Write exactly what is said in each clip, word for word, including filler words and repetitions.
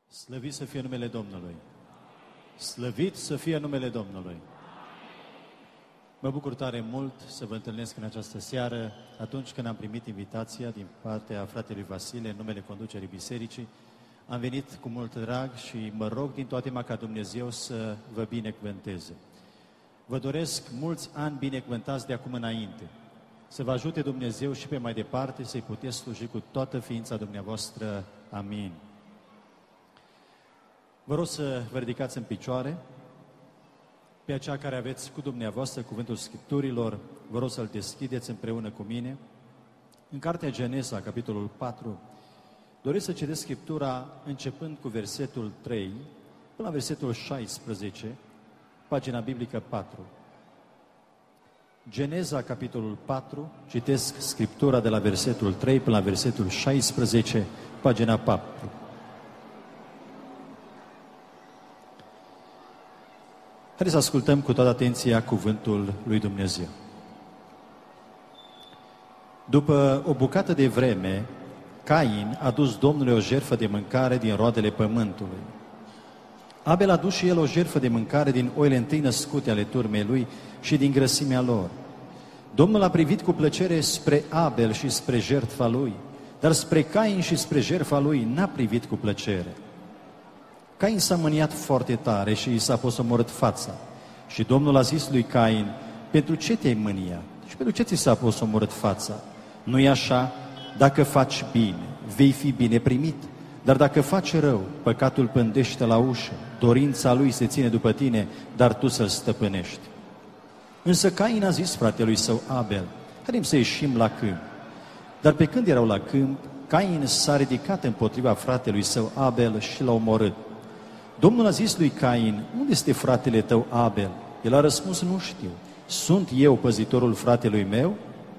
Slăvit să fie numele Domnului! Slăvit să fie numele Domnului! Mă bucur tare mult să vă întâlnesc în această seară, atunci când am primit invitația din partea fratelui Vasile, în numele conducerii bisericii. Am venit cu mult drag și mă rog din toată inima ca Dumnezeu să vă binecuvânteze. Vă doresc mulți ani binecuvântați de acum înainte. Să vă ajute Dumnezeu și pe mai departe să-i puteți sluji cu toată ființa dumneavoastră. Amin. Vă rog să vă ridicați în picioare. Pe aceea care aveți cu dumneavoastră cuvântul Scripturilor, vă rog să-l deschideți împreună cu mine. În cartea Genesa, capitolul patru, doresc să citesc Scriptura începând cu versetul trei până la versetul șaisprezece, pagina biblică patru. Genesa, capitolul patru, citesc Scriptura de la versetul trei până la versetul șaisprezece, pagina patru. Haideți să ascultăm cu toată atenția cuvântul lui Dumnezeu. După o bucată de vreme, Cain a dus Domnului o jertfă de mâncare din roadele pământului. Abel a dus și el o jertfă de mâncare din oile întâi născute ale turmei lui și din grăsimea lor. Domnul a privit cu plăcere spre Abel și spre jertfa lui, dar spre Cain și spre jertfa lui n-a privit cu plăcere. Cain s-a mâniat foarte tare și i s-a posomorât fața. Și Domnul a zis lui Cain: pentru ce te-ai mâniat? Și pentru ce ți s-a posomorât fața? Nu-i așa? Dacă faci bine, vei fi bine primit. Dar dacă faci rău, păcatul pândește la ușă, dorința lui se ține după tine, dar tu să-l stăpânești. Însă Cain a zis fratelui său Abel: haidem să ieșim la câmp. Dar pe când erau la câmp, Cain s-a ridicat împotriva fratelui său Abel și l-a omorât. Domnul a zis lui Cain: unde este fratele tău Abel? El a răspuns: nu știu. Sunt eu păzitorul fratelui meu?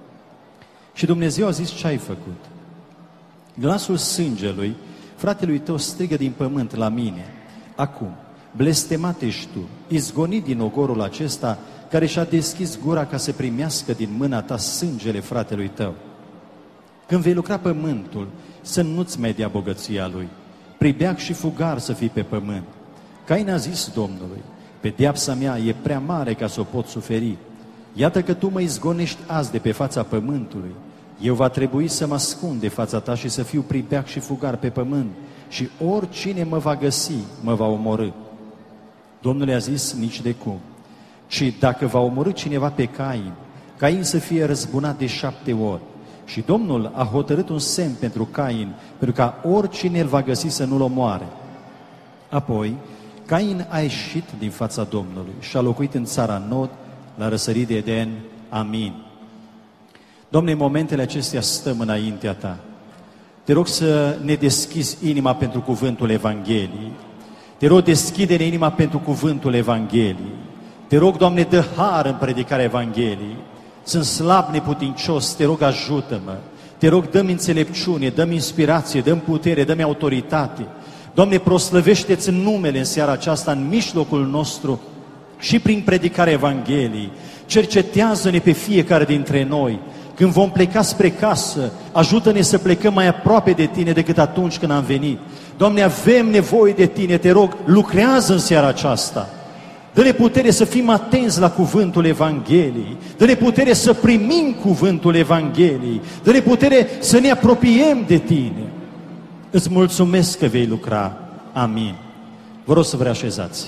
Și Dumnezeu a zis: ce ai făcut? Glasul sângelui fratelui tău strigă din pământ la mine. Acum, blestemat ești tu, izgonit din ogorul acesta, care și-a deschis gura ca să primească din mâna ta sângele fratelui tău. Când vei lucra pământul, să nu-ți mai dea bogăția lui. Pribeag și fugar să fii pe pământ. Cain a zis Domnului: pedeapsa mea e prea mare ca să o pot suferi. Iată că tu mă izgonești azi de pe fața pământului. Eu va trebui să mă ascund de fața ta și să fiu pribeag și fugar pe pământ. Și oricine mă va găsi, mă va omorâ. Domnul i-a zis: nici de cum. Ci dacă va omorâ cineva pe Cain, Cain să fie răzbunat de șapte ori. Și Domnul a hotărât un semn pentru Cain, pentru ca oricine îl va găsi să nu-l omoare. Apoi, Cain a ieșit din fața Domnului și a locuit în țara Nod, la răsărit de Eden. Amin. Domne, în momentele acestea stăm înaintea Ta. Te rog să ne deschizi inima pentru cuvântul Evangheliei. Te rog, deschide-ne inima pentru cuvântul Evangheliei. Te rog, Doamne, dă har în predicarea Evangheliei. Sunt slab, neputincios, te rog, ajută-mă. Te rog, dă-mi înțelepciune, dă-mi inspirație, dă-mi putere, dă-mi autoritate. Doamne, proslăvește-ți în numele în seara aceasta, în mijlocul nostru și prin predicarea Evangheliei. Cercetează-ne pe fiecare dintre noi. Când vom pleca spre casă, ajută-ne să plecăm mai aproape de Tine decât atunci când am venit. Doamne, avem nevoie de Tine, te rog, lucrează în seara aceasta. Dă-ne putere să fim atenți la cuvântul Evangheliei. Dă-ne putere să primim cuvântul Evangheliei. Dă-ne putere să ne apropiem de Tine. Îți mulțumesc că vei lucra. Amin. Vă rog să vă reașezați.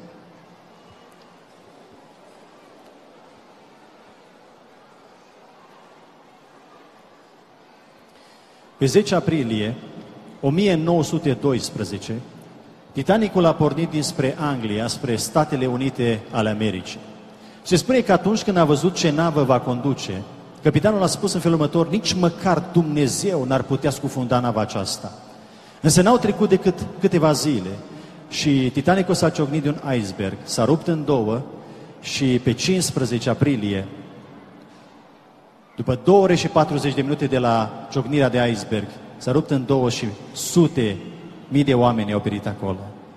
Pe zece aprilie o mie nouă sute doisprezece, Titanicul a pornit dinspre Anglia, spre Statele Unite ale Americii. Se spune că atunci când a văzut ce navă va conduce, capitanul a spus în felul următor: nici măcar Dumnezeu n-ar putea scufunda nava aceasta. Însă n-au trecut decât câteva zile și Titanicul s-a ciocnit de un iceberg, s-a rupt în două și pe cincisprezece aprilie, după două ore și patruzeci de minute de la ciocnirea de iceberg, s-a rupt în două și sute mii de oameni au perit acolo.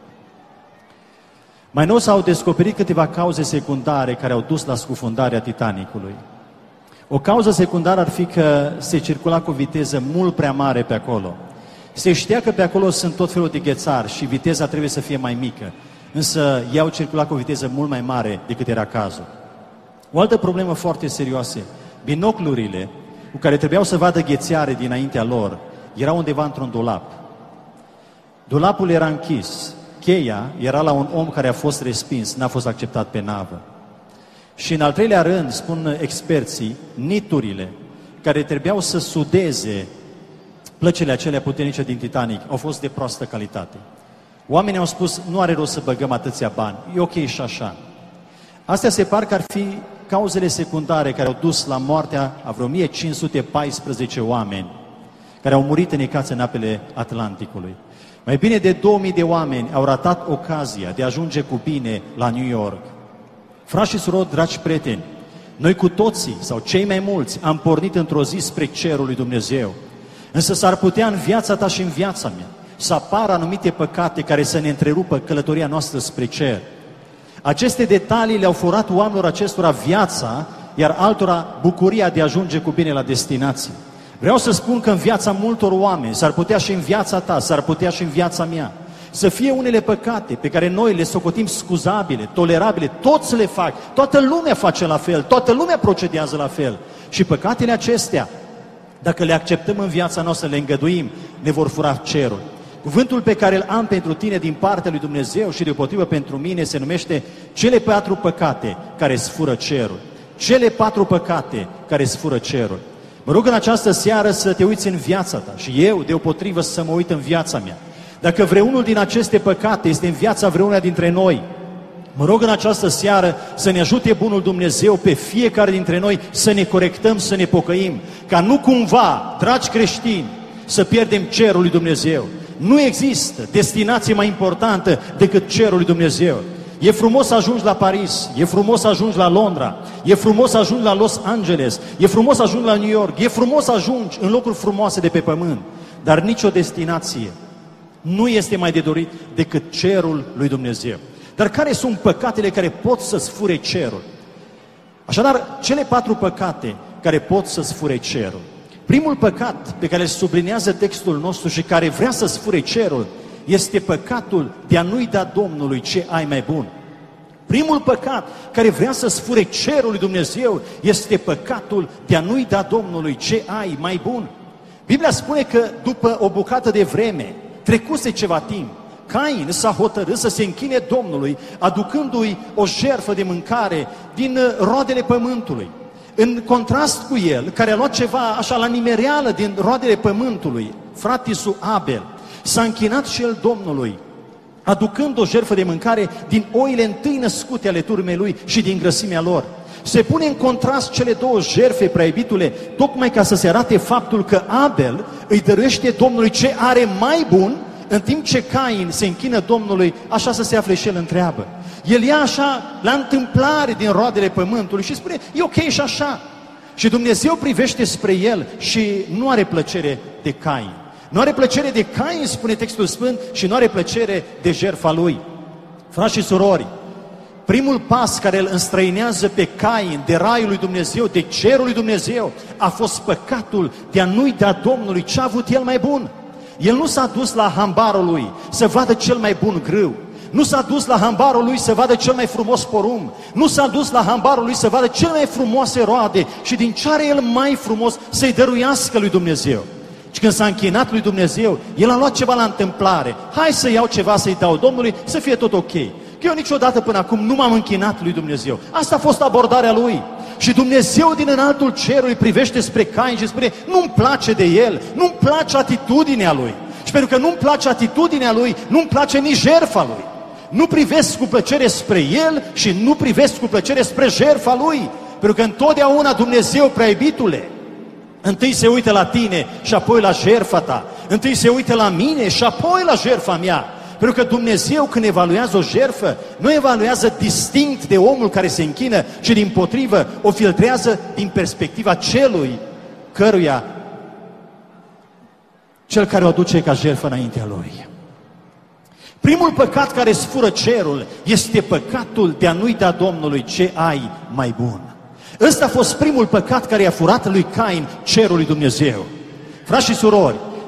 Mai nou s-au descoperit câteva cauze secundare care au dus la scufundarea Titanicului. O cauză secundară ar fi că se circula cu viteză mult prea mare pe acolo Se știa că pe acolo sunt tot felul de ghețari și viteza trebuie să fie mai mică. Însă ei au circulat cu o viteză mult mai mare decât era cazul. O altă problemă foarte serioasă, binoclurile cu care trebuiau să vadă ghețare dinaintea lor, erau undeva într-un dulap. Dulapul era închis, cheia era la un om care a fost respins, n-a fost acceptat pe navă. Și în al treilea rând, spun experții, niturile care trebuiau să sudeze plăcile acelea puternice din Titanic au fost de proastă calitate. Oamenii au spus, nu are rost să băgăm atâția bani, e ok și așa. Astea se par că ar fi cauzele secundare care au dus la moartea a vreo o mie cinci sute paisprezece oameni care au murit înicați în apele Atlanticului. Mai bine de două mii de oameni au ratat ocazia de a ajunge cu bine la New York. Frați și surori, dragi prieteni, noi cu toții, sau cei mai mulți, am pornit într-o zi spre cerul lui Dumnezeu. Însă s-ar putea în viața ta și în viața mea să apară anumite păcate care să ne întrerupă călătoria noastră spre cer. Aceste detalii le-au furat oamenilor acestora viața, iar altora bucuria de a ajunge cu bine la destinație. Vreau să spun că în viața multor oameni, s-ar putea și în viața ta, s-ar putea și în viața mea, să fie unele păcate pe care noi le socotim scuzabile, tolerabile, toți le fac, toată lumea face la fel, toată lumea procedează la fel. Și păcatele acestea, dacă le acceptăm în viața noastră, le îngăduim, ne vor fura cerul. Cuvântul pe care îl am pentru tine din partea lui Dumnezeu și deopotrivă pentru mine se numește cele patru păcate care sfură cerul. Cele patru păcate care sfură cerul. Mă rog în această seară să te uiți în viața ta și eu deopotrivă să mă uit în viața mea. Dacă vreunul din aceste păcate este în viața vreuna dintre noi, mă rog în această seară să ne ajute bunul Dumnezeu pe fiecare dintre noi să ne corectăm, să ne pocăim, ca nu cumva, dragi creștini, să pierdem cerul lui Dumnezeu. Nu există destinație mai importantă decât cerul lui Dumnezeu. E frumos să ajungi la Paris, e frumos să ajungi la Londra, e frumos să ajungi la Los Angeles, e frumos să ajungi la New York, e frumos să ajungi în locuri frumoase de pe pământ, dar nicio destinație nu este mai de dorit decât cerul lui Dumnezeu. Dar care sunt păcatele care pot să-ți fure cerul? Așadar, cele patru păcate care pot să-ți fure cerul. Primul păcat pe care îl sublinează textul nostru și care vrea să-ți fure cerul este păcatul de a nu-i da Domnului ce ai mai bun. Primul păcat care vrea să-ți fure cerul lui Dumnezeu este păcatul de a nu-i da Domnului ce ai mai bun. Biblia spune că după o bucată de vreme, trecuse ceva timp, Cain s-a hotărât să se închine Domnului, aducându-i o jertfă de mâncare din roadele pământului. În contrast cu el, care a luat ceva așa la nimereală din roadele pământului, fratisul Abel, s-a închinat și el Domnului, aducând o jertfă de mâncare din oile întâi născute ale turmei lui și din grăsimea lor. Se pune în contrast cele două jertfe, prea iubitule, tocmai ca să se arate faptul că Abel îi dăruiește Domnului ce are mai bun, în timp ce Cain se închină Domnului, așa să se afle și el în treabă. El ia așa la întâmplare din roadele pământului și spune, e ok și așa. Și Dumnezeu privește spre el și nu are plăcere de Cain. Nu are plăcere de Cain, spune textul sfânt, și nu are plăcere de jertfa lui. Frați și surori, primul pas care îl înstrăinează pe Cain de raiul lui Dumnezeu, de cerul lui Dumnezeu, a fost păcatul de a nu-i da Domnului ce a avut el mai bun. El nu s-a dus la hambarul lui să vadă cel mai bun grâu. Nu s-a dus la hambarul lui să vadă cel mai frumos porumb. Nu s-a dus la hambarul lui să vadă cele mai frumoase roade și din ce are el mai frumos să-i dăruiască lui Dumnezeu. Și când s-a închinat lui Dumnezeu, el a luat ceva la întâmplare. Hai să iau ceva să-i dau Domnului, să fie tot ok. Că eu niciodată până acum nu m-am închinat lui Dumnezeu. Asta a fost abordarea lui. Și Dumnezeu din înaltul cerului privește spre Cain și spune, nu-mi place de el, nu-mi place atitudinea lui. Și pentru că nu-mi place atitudinea lui, nu-mi place nici jertfa lui. Nu privesc cu plăcere spre el și nu privesc cu plăcere spre jertfa lui. Pentru că întotdeauna Dumnezeu, prea iubitule, întâi se uită la tine și apoi la jertfa ta. Întâi se uită la mine și apoi la jertfa mea. Pentru că Dumnezeu, când evaluează o jertfă, nu evaluează distinct de omul care se închină, ci dimpotrivă o filtrează din perspectiva celui căruia, cel care o aduce ca jertfă înaintea lui. Primul păcat care sfură cerul este păcatul de a nu-i da Domnului ce ai mai bun. Ăsta a fost primul păcat care i-a furat lui Cain cerul lui Dumnezeu. Frați și surori,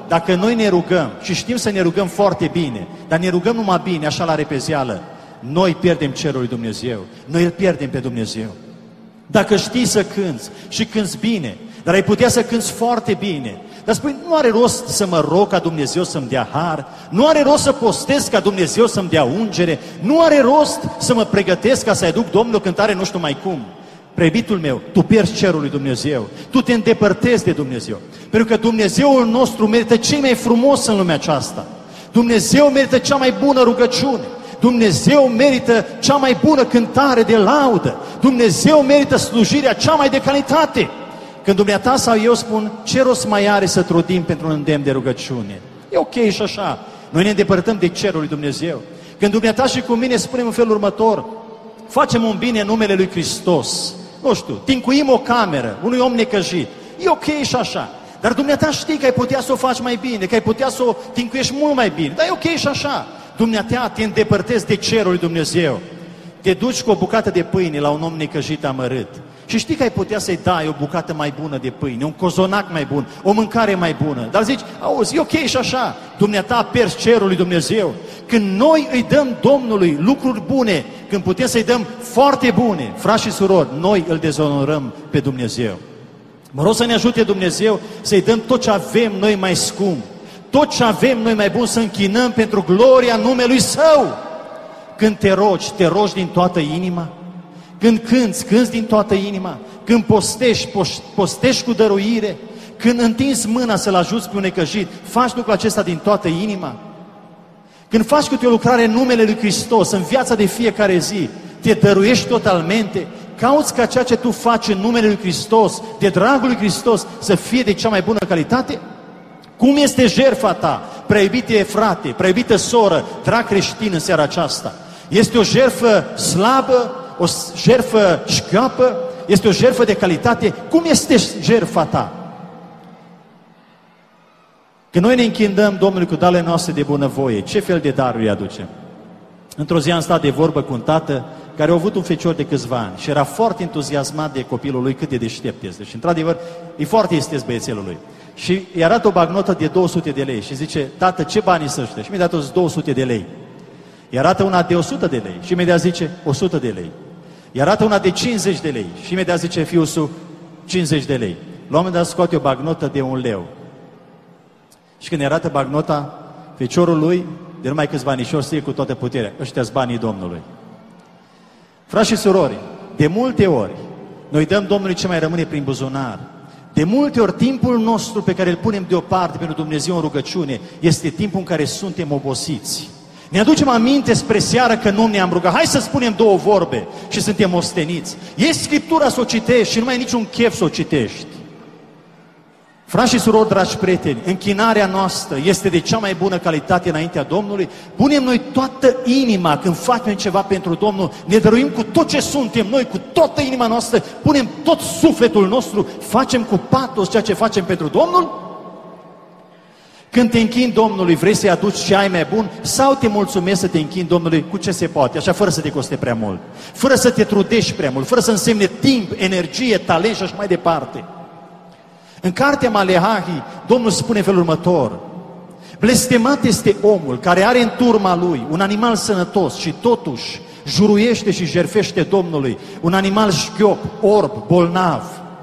dacă noi ne rugăm și știm să ne rugăm foarte bine, dar ne rugăm numai bine, așa la repezeală, noi pierdem cerul lui Dumnezeu, noi îl pierdem pe Dumnezeu. Dacă știi să cânți și cânți bine, dar ai putea să cânți foarte bine, dar spui, nu are rost să mă rog ca Dumnezeu să-mi dea har, nu are rost să postez ca Dumnezeu să-mi dea ungere, nu are rost să mă pregătesc ca să-i aduc Domnul o cântare nu știu mai cum. Preibitul meu, tu pierzi cerul lui Dumnezeu, tu te îndepărtezi de Dumnezeu, pentru că Dumnezeul nostru merită cel mai frumos în lumea aceasta. Dumnezeu merită cea mai bună rugăciune, Dumnezeu merită cea mai bună cântare de laudă, Dumnezeu merită slujirea cea mai de calitate. Când dumneata sau eu spun, ce rost mai are să trudim pentru un îndemn de rugăciune? E ok și așa, noi ne îndepărtăm de cerul lui Dumnezeu. Când dumneata și cu mine spunem în felul următor, facem un bine în numele lui Hristos, nu știu, tincuim o cameră unui om necăjit, e ok și așa, dar dumneata știi că ai putea să o faci mai bine, că ai putea să o tincuiești mult mai bine, dar e ok și așa. Dumneata te îndepărtezi de cerul lui Dumnezeu, te duci cu o bucată de pâine la un om necăjit amărât și știi că ai putea să-i dai o bucată mai bună de pâine, un cozonac mai bun, o mâncare mai bună, dar zici, auzi, e ok și așa, dumneata pierzi cerul lui Dumnezeu. Când noi îi dăm Domnului lucruri bune, când putem să-i dăm foarte bune, frați și surori, noi îl dezonorăm pe Dumnezeu. Mă rog să ne ajute Dumnezeu să-i dăm tot ce avem noi mai scump, tot ce avem noi mai bun, să închinăm pentru gloria numelui Său. Când te rogi, te rogi din toată inima, când cânți, cânți din toată inima, când postești, postești cu dăruire, când întinzi mâna să-l ajuți pe un necăjit, faci lucrul acesta din toată inima. Când faci câte o lucrare în numele lui Hristos, în viața de fiecare zi, te dăruiești totalmente, cauți ca ceea ce tu faci în numele lui Hristos, de dragul lui Hristos, să fie de cea mai bună calitate? Cum este jertfa ta, prea iubite frate, prea iubită soră, drag creștin în seara aceasta? Este o jertfă slabă, o jertfă șchioapă, este o jertfă de calitate? Cum este jertfa ta? Când noi ne închinăm Domnului cu darurile noastre de bunăvoie, ce fel de daruri îi aducem? Într-o zi am stat de vorbă cu un tată care a avut un fecior de câțiva ani și era foarte entuziasmat de copilul lui, cât de deștept este. Și într-adevăr, e foarte esteț băiețelul lui. Și îi arată o bagnotă de două sute de lei și zice, tată, ce bani sunt ăștia? Și mi-a dat două sute de lei. Îi arată una de o sută de lei și imediat zice, o sută de lei. Îi arată una de cincizeci de lei și imediat zice, fiusul, cincizeci de lei. La un moment dat scoate o bagnotă de un leu. Și când îi arată bagnota, feciorul lui, de numai câți banișori, știe cu toată puterea, ăștia-s banii Domnului. Frați și surori, de multe ori, noi dăm Domnului ce mai rămâne prin buzunar. De multe ori, timpul nostru pe care îl punem deoparte pentru Dumnezeu în rugăciune, este timpul în care suntem obosiți. Ne aducem aminte spre seară că nu ne-am rugat. Hai să spunem două vorbe și suntem osteniți. E Scriptura să o citești și nu mai ai niciun chef să o citești. Frați și surori, dragi prieteni, închinarea noastră este de cea mai bună calitate înaintea Domnului. Punem noi toată inima când facem ceva pentru Domnul, ne dăruim cu tot ce suntem noi, cu toată inima noastră, punem tot sufletul nostru, facem cu patos ceea ce facem pentru Domnul? Când te închini Domnului, vrei să-i aduci ce ai mai bun sau te mulțumești să te închini Domnului cu ce se poate, așa fără să te coste prea mult, fără să te trudești prea mult, fără să însemne timp, energie, talent și așa mai departe. În cartea Maleahi, Domnul spune în felul următor, blestemat este omul care are în turma lui un animal sănătos și totuși juruiește și jertfește Domnului un animal șchiop, orb, bolnav.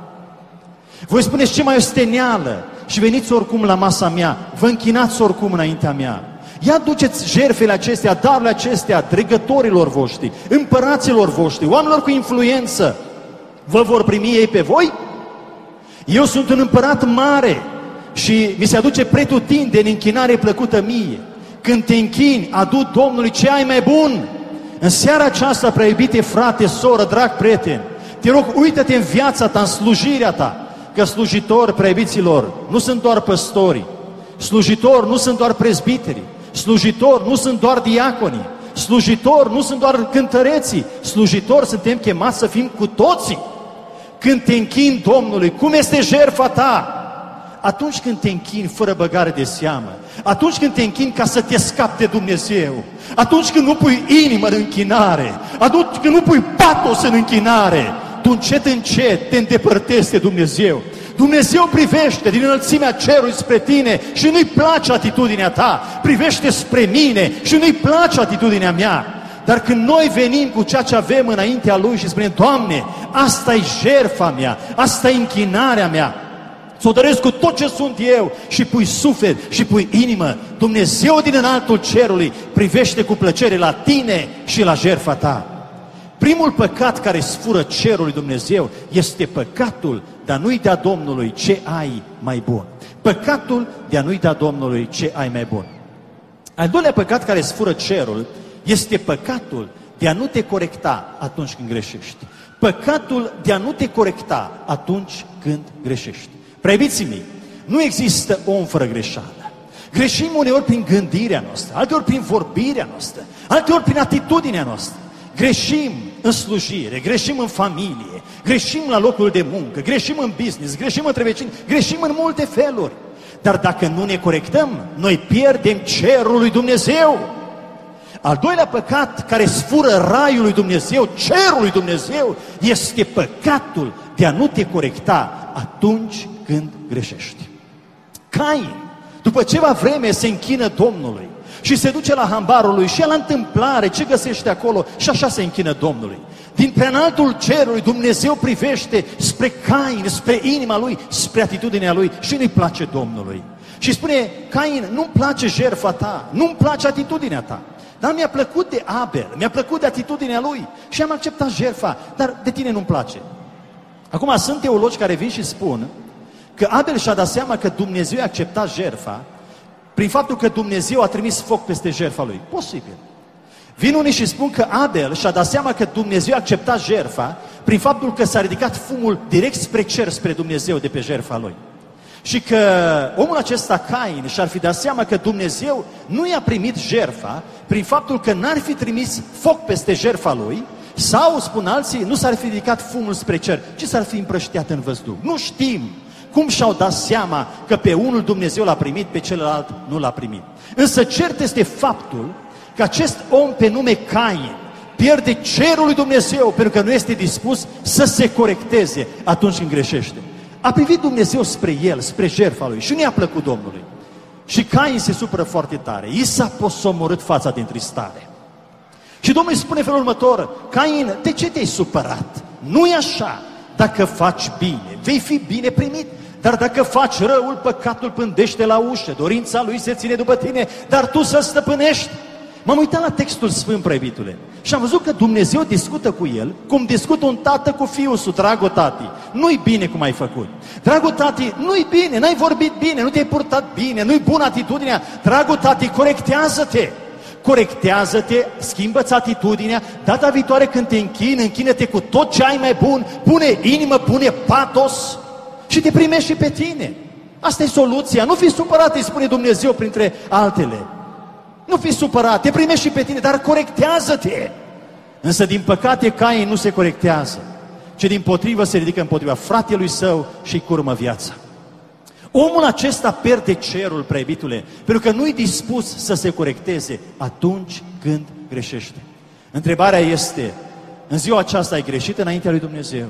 Voi spuneți, ce mai osteneală și veniți oricum la masa mea, vă închinați oricum înaintea mea. Ia duceți jertfele acestea, darurile acestea, dregătorilor voștri, împăraților voștri, oamenilor cu influență. Vă vor primi ei pe voi? Eu sunt un împărat mare și mi se aduce pretutindeni închinare plăcută mie. Când te închini, adu Domnului ce ai mai bun. În seara aceasta, prea iubite frate, soră, drag prieten, te rog, uită-te în viața ta, în slujirea ta, că slujitori, prea iubiților, nu sunt doar păstori, slujitori nu sunt doar prezbiterii, slujitori nu sunt doar diaconii, slujitori nu sunt doar cântăreții, slujitori suntem chemați să fim cu toții. Când te închini Domnului, cum este jertfa ta? Atunci când te închini fără băgare de seamă, atunci când te închini ca să te scapi de Dumnezeu, atunci când nu pui inimă în închinare, atunci când nu pui patos în închinare, tu încet, încet te îndepărtezi de Dumnezeu. Dumnezeu privește din înălțimea cerului spre tine și nu-i place atitudinea ta. Privește spre mine și nu-i place atitudinea mea. Dar când noi venim cu ceea ce avem înaintea Lui și spunem, Doamne, asta e jertfa mea, asta e închinarea mea, ți-o doresc cu tot ce sunt eu și pui suflet și pui inimă, Dumnezeu din înaltul cerului privește cu plăcere la tine și la jertfa ta. Primul păcat care sfură cerul lui Dumnezeu este păcatul de a nu-i da Domnului ce ai mai bun. Păcatul de a nu-i da Domnului ce ai mai bun. Al doilea păcat care sfură cerul este păcatul de a nu te corecta atunci când greșești. Păcatul de a nu te corecta atunci când greșești. Preibiții mei, nu există om fără greșeală. Greșim uneori prin gândirea noastră, alteori prin vorbirea noastră, alteori prin atitudinea noastră. Greșim în slujire, greșim în familie, greșim la locul de muncă, greșim în business, greșim între vecini, greșim în multe feluri. Dar dacă nu ne corectăm, noi pierdem cerul lui Dumnezeu. Al doilea păcat care sfură raiul lui Dumnezeu, cerul lui Dumnezeu, este păcatul de a nu te corecta atunci când greșești. Cain, după ceva vreme, se închină Domnului și se duce la hambarul lui și ia la întâmplare ce găsește acolo și așa se închină Domnului. Din preanaltul cerului Dumnezeu privește spre Cain, spre inima lui, spre atitudinea lui și nu-i place Domnului. Și spune, Cain, nu-mi place jertfa ta, nu-mi place atitudinea ta. Dar mi-a plăcut de Abel, mi-a plăcut de atitudinea lui și am acceptat jertfa, dar de tine nu-mi place. Acum sunt teologi care vin și spun că Abel și-a dat seama că Dumnezeu a acceptat jertfa prin faptul că Dumnezeu a trimis foc peste jertfa lui. Posibil. Vin unii și spun că Abel și-a dat seama că Dumnezeu a acceptat jertfa prin faptul că s-a ridicat fumul direct spre cer, spre Dumnezeu de pe jertfa lui. Și că omul acesta, Cain, și-ar fi dat seama că Dumnezeu nu i-a primit jertfa prin faptul că n-ar fi trimis foc peste jertfa lui, sau, spun alții, nu s-ar fi ridicat fumul spre cer, ci s-ar fi împrăștiat în văzduh. Nu știm cum și-au dat seama că pe unul Dumnezeu l-a primit, pe celălalt nu l-a primit. Însă cert este faptul că acest om pe nume Cain pierde cerul lui Dumnezeu pentru că nu este dispus să se corecteze atunci când greșește. A privit Dumnezeu spre el, spre jertfa lui și nu i-a plăcut Domnului. Și Cain se supără foarte tare. I s-a posomorât fața din tristare. Și Domnul îi spune felul următor, Cain, de ce te-ai supărat? Nu e așa. Dacă faci bine, vei fi bine primit. Dar dacă faci răul, păcatul pândește la ușă, dorința lui se ține după tine, dar tu să-l stăpânești. M-am uitat la textul Sfânt, preibitule, și am văzut că Dumnezeu discută cu el, cum discută un tată cu fiul său, dragul tati, nu-i bine cum ai făcut. Dragul tati, nu-i bine, n-ai vorbit bine, nu te-ai purtat bine, nu-i bună atitudinea. Dragul tati, corectează-te, corectează-te, schimbă-ți atitudinea, data viitoare când te închini, închină-te cu tot ce ai mai bun, pune inimă, pune patos și te primești și pe tine. Asta e soluția, nu fi supărat, îi spune Dumnezeu printre altele. Nu fi supărat, te primești și pe tine, dar corectează-te. Însă, din păcate, Cain nu se corectează, ci dimpotrivă se ridică împotriva fratelui său și-i curmă viața. Omul acesta pierde cerul, preibitule, pentru că nu-i dispus să se corecteze atunci când greșește. Întrebarea este, în ziua aceasta ai greșit înaintea lui Dumnezeu?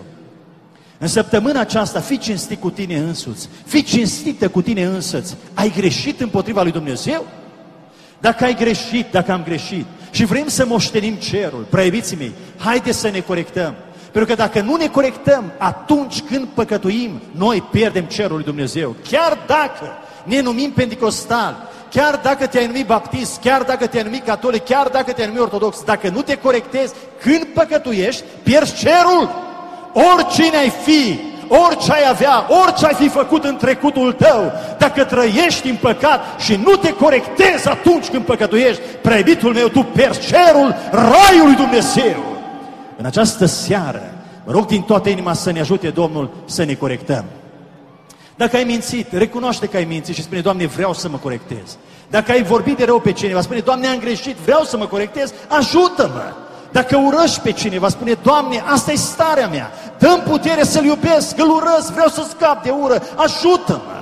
În săptămâna aceasta, fii cinstit cu tine însuți, fii cinstită cu tine însăți. Ai greșit împotriva lui Dumnezeu? Dacă ai greșit, dacă am greșit și vrem să moștenim cerul, preiubiții mei, haideți să ne corectăm. Pentru că dacă nu ne corectăm, atunci când păcătuim, noi pierdem cerul lui Dumnezeu. Chiar dacă ne numim pentecostali, chiar dacă te-ai numit baptist, chiar dacă te-ai numit catolic, chiar dacă te-ai numit ortodox, dacă nu te corectezi, când păcătuiești, pierzi cerul. Oricine ai fi, orice ai avea, orice ai fi făcut în trecutul tău, dacă trăiești în păcat și nu te corectezi atunci când păcătuiești, preiubitul meu, tu pierzi cerul, raiul lui Dumnezeu. În această seară, mă rog din toată inima să ne ajute Domnul să ne corectăm. Dacă ai mințit, recunoaște că ai mințit și spune, Doamne, vreau să mă corectez. Dacă ai vorbit de rău pe cineva, spune, Doamne, am greșit, vreau să mă corectez, ajută-mă. Dacă urăști pe cineva, spune, Doamne, asta e starea mea, dă-mi putere să-l iubesc, că-l urăsc, vreau să scap de ură, ajută-mă.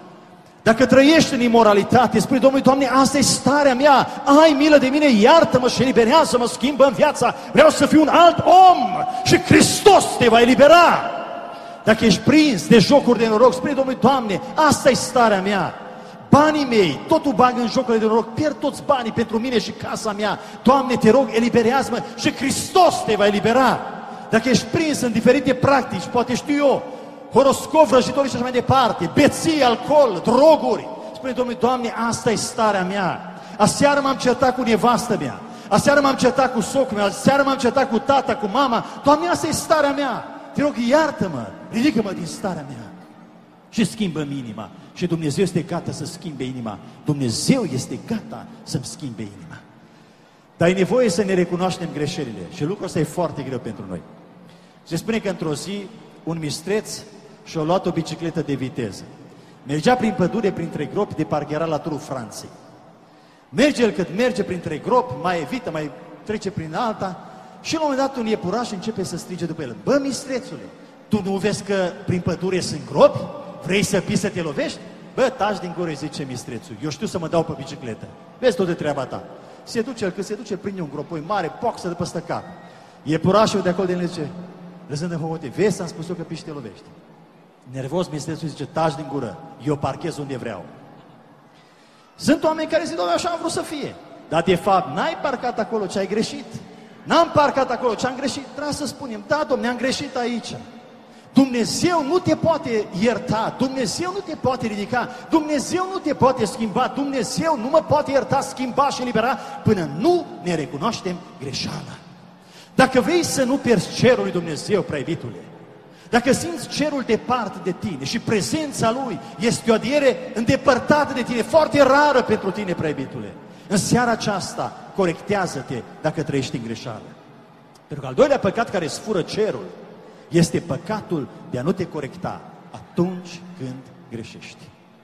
Dacă trăiești în imoralitate, spune Domnului, Doamne, asta e starea mea, ai milă de mine, iartă-mă și eliberează-mă, schimbă în viața, vreau să fiu un alt om și Hristos te va elibera. Dacă ești prins de jocuri de noroc, spune Domnului, Doamne, asta e starea mea. Banii mei, totul bag în jocurile de noroc, pierd toți banii pentru mine și casa mea. Doamne, te rog, eliberează-mă și Hristos te va elibera. Dacă ești prins în diferite practici, poate știu eu, horoscop, vrăjitorii și așa mai departe, beții, alcool, droguri, spune Domnului, Doamne, asta e starea mea. Aseară m-am certat cu nevastă mea, aseară m-am certat cu socul meu, aseară m-am certat cu tata, cu mama. Doamne, asta e starea mea. Te rog, iartă-mă, ridică-mă din starea mea și schimbă-mi inima. Și Dumnezeu este gata să schimbe inima. Dumnezeu este gata să-mi schimbe inima. Dar e nevoie să ne recunoaștem greșelile. Și lucrul ăsta e foarte greu pentru noi. Se spune că într-o zi un mistreț și-a luat o bicicletă de viteză. Mergea prin pădure, printre gropi, de parcă era la turul Franței. Merge el cât merge printre gropi, mai evită, mai trece prin alta. Și la un moment dat un iepuraș începe să strige după el. Bă, mistrețule, tu nu vezi că prin pădure sunt gropi? Vrei să pii să te lovești? Bă, taci din gură, zice mistrețul. Eu știu să mă dau pe bicicletă. Vezi tot de treaba ta. Se duce el, că se duce, prinde un gropoi mare, poc să dă păstă cap. Iepurașul de acolo de el zice, râzând în hohote, vezi, am spus eu că pii și te lovești. Nervos, mistrețul zice, taci din gură, eu parchez unde vreau. Sunt oameni care zic, Doamne, așa am vrut să fie. Dar de fapt, n-ai parcat acolo ce ai greșit. N-am parcat acolo ce am greșit. Trebuie să spunem, da, Domne, am greșit aici. Dumnezeu nu te poate ierta, Dumnezeu nu te poate ridica, Dumnezeu nu te poate schimba, Dumnezeu nu mă poate ierta, schimba și elibera până nu ne recunoaștem greșeala. Dacă vrei să nu pierzi cerul lui Dumnezeu, prea iubitule, dacă simți cerul departe de tine și prezența Lui este o adiere îndepărtată de tine, foarte rară pentru tine, prea iubitule, în seara aceasta corectează-te dacă trăiești în greșeală. Pentru că al doilea păcat care îți fură cerul este păcatul de a nu te corecta atunci când greșești.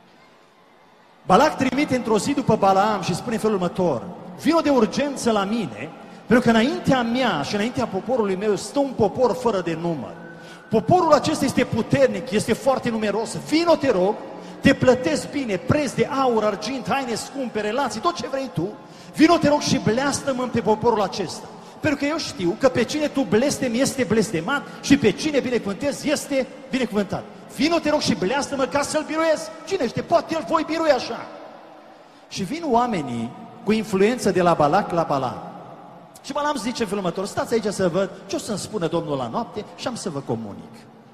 Balac trimite într-o zi după Balaam și spune în felul următor: vino de urgență la mine, pentru că înaintea mea și înaintea poporului meu stă un popor fără de număr. Poporul acesta este puternic, este foarte numeros. Vino, te rog, te plătesc bine, preț de aur, argint, haine scumpe, relații, tot ce vrei tu. Vino, te rog, și bleastă-mă pe poporul acesta. Pentru că eu știu că pe cine tu blestemi este blestemat și pe cine binecuvântezi este binecuvântat. Vino, te rog, și bleastă-mă ca să-l biruiesc. Cine știe, poate el voi birui așa. Și vin oamenii cu influență de la Balac la Balaam. Și Balaam zice în felul următor: stați aici să văd ce o să-mi spună Domnul la noapte și am să vă comunic.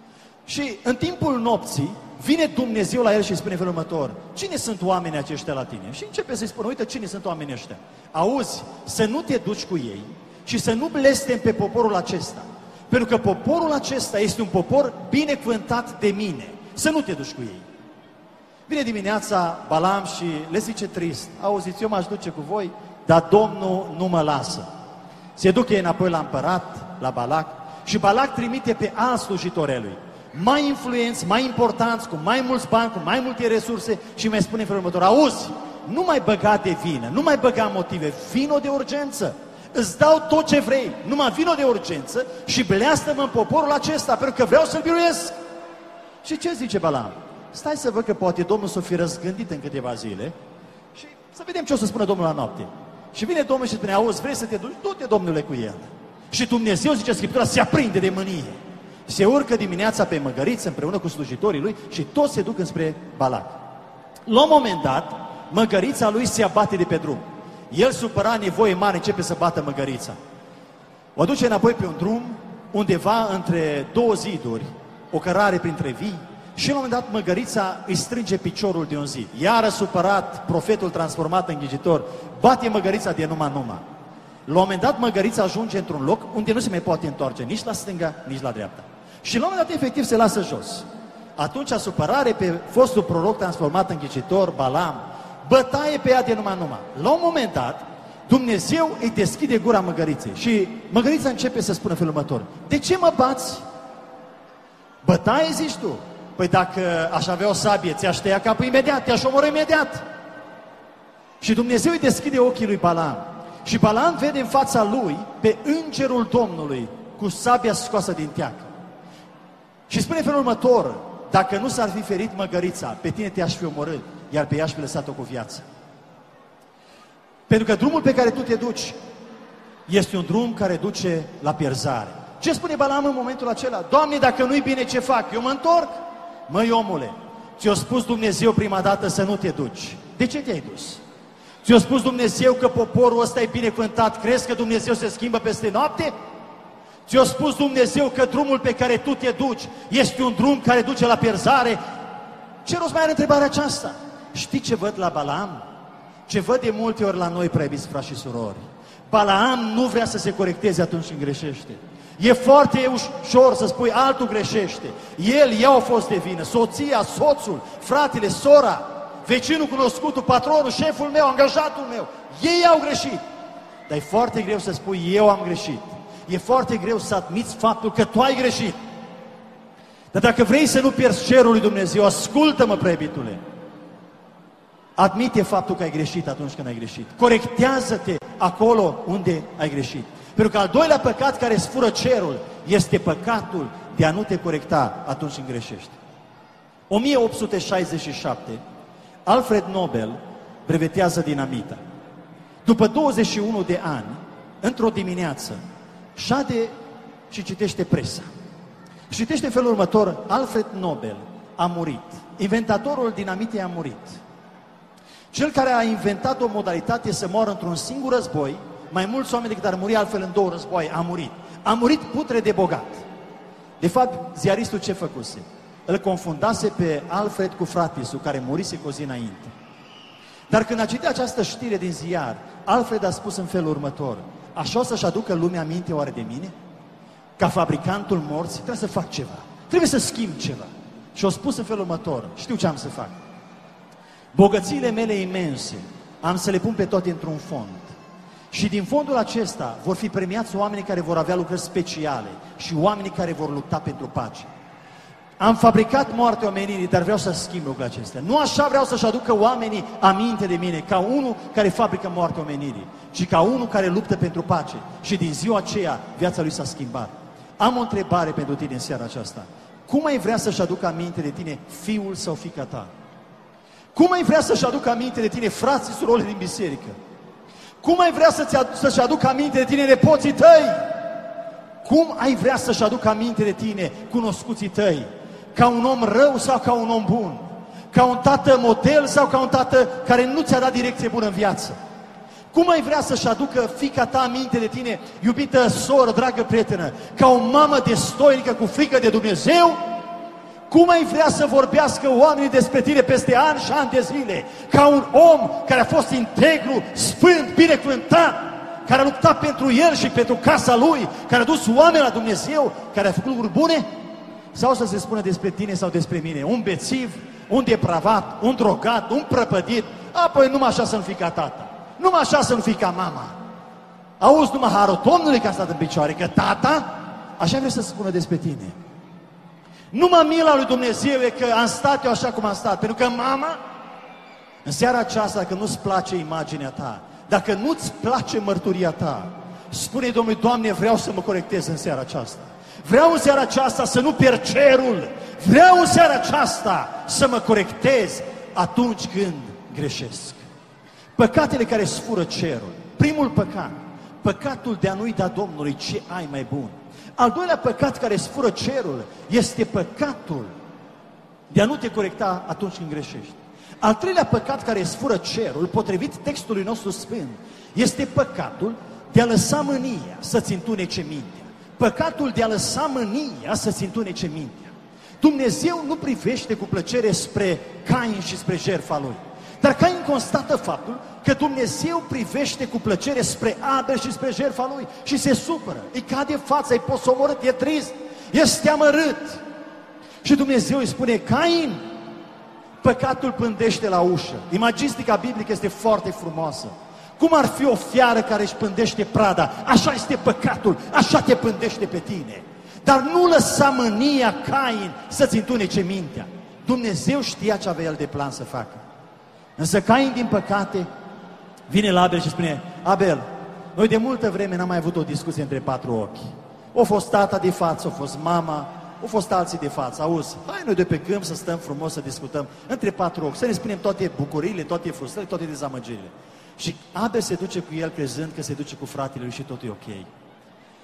Și în timpul nopții vine Dumnezeu la el și spune în felul următor: cine sunt oamenii aceștia la tine? Și începe să-i spună: uite, cine sunt oamenii ăștia? Auzi, să nu te duci cu ei și să nu blestem pe poporul acesta. Pentru că poporul acesta este un popor binecuvântat de mine. Să nu te duci cu ei. Vine dimineața Balaam și le zice trist: auziți, eu m-aș duce cu voi, dar Domnul nu mă lasă. Se duc ei înapoi la împărat, la Balac, și Balac trimite pe alți slujitori lui, mai influenți, mai importanți, cu mai mulți bani, cu mai multe resurse, și mai spune în felul următor: auzi, nu mai băga de vină, nu mai băga motive, vino de urgență. Îți dau tot ce vrei, numai vino de urgență și bleastă-mă în poporul acesta, pentru că vreau să-l biruiesc. Și ce zice Balaam? Stai să văd că poate Domnul s-o fi răzgândit în câteva zile și să vedem ce o să spună Domnul la noapte. Și vine Domnul și spune: auzi, vrei să te duci? Du-te, Domnule, cu el. Și Dumnezeu, zice Scriptura, se aprinde de mânie. Se urcă dimineața pe măgăriță împreună cu slujitorii lui și toți se duc înspre Balac. La un moment dat, măgărița lui se abate de pe drum. El, supărat, nevoie mare, începe să bată măgărița. O duce înapoi pe un drum, undeva între două ziduri, o cărare printre vii, și la un moment dat măgărița îi strânge piciorul de un zid. Iară supărat, profetul transformat în ghijitor, bate măgărița de numai numai. La un moment dat măgărița ajunge într-un loc unde nu se mai poate întoarce nici la stânga, nici la dreapta. Și la un moment dat efectiv se lasă jos. Atunci, supărare pe fostul proroc transformat în ghicitor, Balaam, bătaie pe ea de numai numai. La un moment dat, Dumnezeu îi deschide gura măgăriței și măgărița începe să spună felul următor: de ce mă bați? Bătaie, zici tu? Păi dacă aș avea o sabie, ți-aș tăia capul imediat, te-aș omorâ imediat. Și Dumnezeu îi deschide ochii lui Balaam. Și Balaam vede în fața lui pe îngerul Domnului cu sabia scoasă din teacă. Și spune felul următor: dacă nu s-ar fi ferit măgărița, pe tine te-aș fi omorât, iar pe ea aș fi lăsat-o cu viață. Pentru că drumul pe care tu te duci este un drum care duce la pierzare. Ce spune Balaam în momentul acela? Doamne, dacă nu-i bine, ce fac? Eu mă întorc? Măi, omule, ți-a spus Dumnezeu prima dată să nu te duci. De ce te-ai dus? Ți-a spus Dumnezeu că poporul ăsta e binecuvântat. Crezi că Dumnezeu se schimbă peste noapte? Ți-a spus Dumnezeu că drumul pe care tu te duci este un drum care duce la pierzare? Ce rost mai are întrebarea aceasta? Știi ce văd la Balaam? Ce văd de multe ori la noi, prea iubiți frați și surori. Balaam nu vrea să se corecteze atunci când greșește. E foarte ușor să spui altul greșește. El, ea a fost de vină, soția, soțul, fratele, sora, vecinul, cunoscutul, patronul, șeful meu, angajatul meu. Ei au greșit. Dar e foarte greu să spui eu am greșit. E foarte greu să admiți faptul că tu ai greșit. Dar dacă vrei să nu pierzi cerul lui Dumnezeu, ascultă-mă, prea iubitule. Admite faptul că ai greșit atunci când ai greșit. Corectează-te acolo unde ai greșit. Pentru că al doilea păcat care îți fură cerul este păcatul de a nu te corecta atunci când greșești. o mie opt sute șaizeci și șapte, Alfred Nobel brevetează dinamita. După douăzeci și unu de ani, într-o dimineață, șade și citește presa. Și citește în felul următor: Alfred Nobel a murit. Inventatorul dinamitei a murit. Cel care a inventat o modalitate să moară într-un singur război, mai mulți oameni decât ar muri altfel în două războaie, a murit. A murit putre de bogat. De fapt, ziaristul ce făcuse? Îl confundase pe Alfred cu fratisul, care murise cu o zi înainte. Dar când a citit această știre din ziar, Alfred a spus în felul următor: așa o să-și aducă lumea aminte oare de mine? Ca fabricantul morții trebuie să fac ceva. Trebuie să schimb ceva. Și a spus în felul următor: știu ce am să fac. Bogățiile mele imense am să le pun pe toate într-un fond. Și din fondul acesta vor fi premiați oamenii care vor avea lucrări speciale și oamenii care vor lupta pentru pace. Am fabricat moartea omenirii, dar vreau să schimb lucrurile acestea. Nu așa vreau să-și aducă oamenii aminte de mine, ca unul care fabrică moartea omenirii, ci ca unul care luptă pentru pace. Și din ziua aceea viața lui s-a schimbat. Am o întrebare pentru tine în seara aceasta. Cum ai vrea să-și aducă aminte de tine fiul sau fiica ta? Cum ai vrea să-și aducă aminte de tine frații, surorile din biserică? Cum ai vrea să-ți adu- să-și aducă aminte de tine nepoții tăi? Cum ai vrea să-și aducă aminte de tine cunoscuții tăi? Ca un om rău sau ca un om bun? Ca un tată model sau ca un tată care nu ți-a dat direcție bună în viață? Cum ai vrea să-și aducă fiica ta aminte de tine, iubită soră, dragă prietenă? Ca o mamă destoinică cu frică de Dumnezeu? Cum ai vrea să vorbească oamenii despre tine peste ani și ani de zile? Ca un om care a fost integru, sfânt, binecuvântat, care a luptat pentru el și pentru casa lui, care a dus oameni la Dumnezeu, care a făcut lucruri bune? Sau să se spună despre tine sau despre mine: un bețiv, un depravat, un drogat, un prăpădit, apoi numai așa să nu fii ca tata, numai așa să nu fii ca mama. Auzi, numai harul Domnului că a stat în picioare, că tata, așa vrea să spună despre tine. Numai mila lui Dumnezeu e că am stat eu așa cum am stat, pentru că mama, în seara aceasta, dacă nu-ți place imaginea ta, dacă nu-ți place mărturia ta, spune Domnului: Doamne, vreau să mă corectez în seara aceasta. Vreau în seara aceasta să nu pierd cerul. Vreau în seara aceasta să mă corectez atunci când greșesc. Păcatele care sfură cerul. Primul păcat, păcatul de a nu-i da Domnului ce ai mai bun. Al doilea păcat care sfură cerul este păcatul de a nu te corecta atunci când greșești. Al treilea păcat care sfură cerul, potrivit textului nostru sfânt, este păcatul de a lăsa mânia să-ți întunece mintea. Păcatul de a lăsa mânia să-ți întunece mintea. Dumnezeu nu privește cu plăcere spre Cain și spre jertfa lui. Dar Cain constată faptul că Dumnezeu privește cu plăcere spre Abel și spre jertfa lui și se supără. Îi cade fața, îi posomorât, e trist, este amărât. Și Dumnezeu îi spune: Cain, păcatul pândește la ușă. Imagistica biblică este foarte frumoasă. Cum ar fi o fiară care își pândește prada, așa este păcatul, așa te pândește pe tine. Dar nu lăsa mânia, Cain, să-ți întunece mintea. Dumnezeu știa ce avea el de plan să facă. Însă Cain, din păcate, vine la Abel și spune: Abel, noi de multă vreme n-am mai avut o discuție între patru ochi. O fost tata de față, o fost mama, o fost alții de față. Auzi, hai noi de pe câmp să stăm frumos, să discutăm între patru ochi, să ne spunem toate bucuriile, toate frustrările, toate dezamăgirile. Și Abel se duce cu el crezând că se duce cu fratele lui și totul e ok.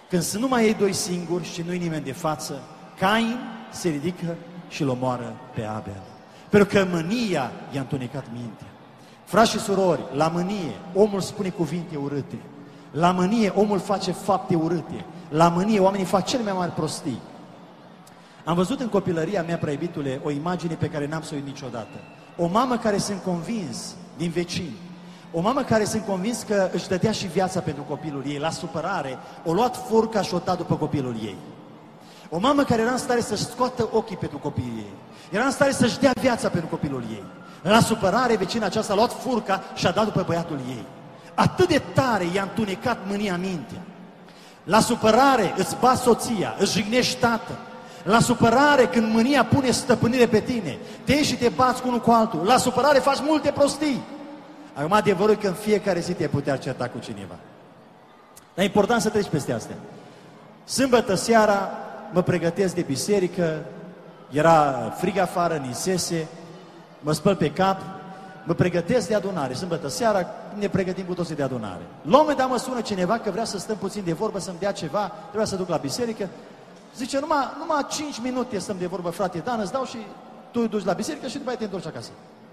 Când sunt numai ei doi singuri și nu-i nimeni de față, Cain se ridică și îl omoară pe Abel. Pentru că mânia i-a întunecat mintea. Frați și surori, la mânie omul spune cuvinte urâte. La mânie omul face fapte urâte. La mânie oamenii fac cele mai mari prostii. Am văzut în copilăria mea, prea iubitule, o imagine pe care n-am să o uit niciodată. O mamă care sunt convins din vecini, o mamă care sunt convins că își dădea și viața pentru copilul ei, la supărare, o luat furca și o dat după copilul ei. O mamă care era în stare să-și scoată ochii pentru copiii ei. Era în stare să-și dea viața pentru copilul ei. La supărare, vecina aceasta a luat furca și a dat după băiatul ei. Atât de tare i-a întunecat mânia mintea. La supărare îți bați soția, îți jignești tatăl. La supărare, când mânia pune stăpânire pe tine, te ieși și te bați cu unul cu altul. La supărare faci multe prostii. Acum adevărul e că în fiecare zi te putea certa cu cineva. Dar e important să treci peste astea. Sâmbătă seara mă pregătesc de biserică, era frig afară, nisese, mă spăl pe cap, mă pregătesc de adunare. Sâmbătă seara ne pregătim cu toții de adunare. La un moment dat mă sună cineva că vrea să stăm puțin de vorbă, să-mi dea ceva, trebuia să duc la biserică. Zice, numai, numai cinci minute stăm de vorbă, frate Dan, îți dau și tu îi duci la biserică și după aia te întorci acasă.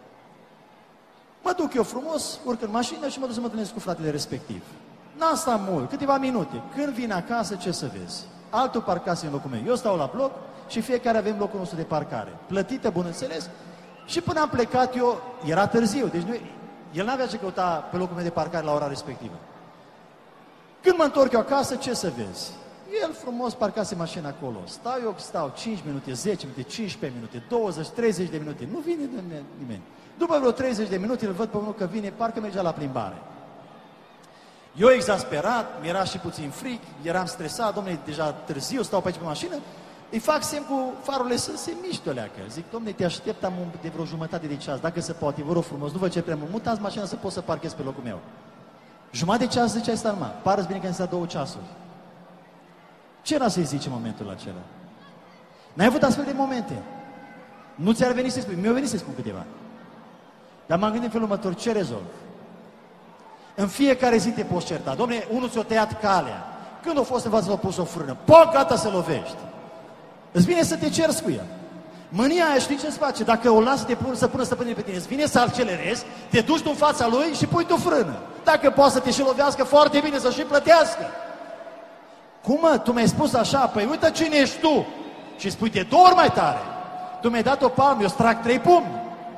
Mă duc eu frumos, urc în mașină și mă duc să mă întâlnesc cu fratele respectiv. N-am stat mult, câteva minute. Când vin acasă, ce să vezi? Altul parcase în locul meu. Eu stau la bloc și fiecare avem locul nostru de parcare. Plătită, bun înțeles. Și până am plecat eu, era târziu. Deci nu, el n-avea ce căuta pe locul meu de parcare la ora respectivă. Când mă întorc eu acasă, ce să vezi? El frumos parcase mașina acolo. Stau eu, stau cinci minute, zece minute, cincisprezece minute, douăzeci, treizeci de minute. Nu vine nimeni. După vreo treizeci de minute îl văd pe unul că vine, parcă mergea la plimbare. Eu exasperat, mi-era și puțin fric, eram stresat, dom'le, deja târziu, stau pe aici pe mașină, îi fac semn cu farurile să se miște o leacă. Zic, dom'le, te așteptam de vreo jumătate de ceas, dacă se poate, vă rog frumos, nu vă cer prea mult, mutați mașina să pot să parchez pe locul meu. Jumătate de ceas ziceai, stai numai, pară-ți bine că îmi stă două ceasuri. Ce era să-i zici în momentul acela? N-ai avut astfel de momente. Nu ți-ar veni să spui, mi-a venit să spun câteva. Dar m-am gândit în felul următor, ce rezolv? În fiecare zi te poți certa. Dom'le, unul ți-a tăiat calea. Când a fost în față, l-a pus o frână. Po, gata să lovești. Îți vine să te ceri cu el. Mânia aia, știi ce-ți face? Dacă o lasă te pun, să pună stăpânire pe tine, îți vine să accelerezi, te duci tu în fața lui și pui tu frână. Dacă poate să te și lovească, foarte bine, să și plătească. Cum mă? Tu mi-ai spus așa? Păi uite cine ești tu. Și spui de două ori mai tare. Tu mi-ai dat o palmă, eu strag trei pumni.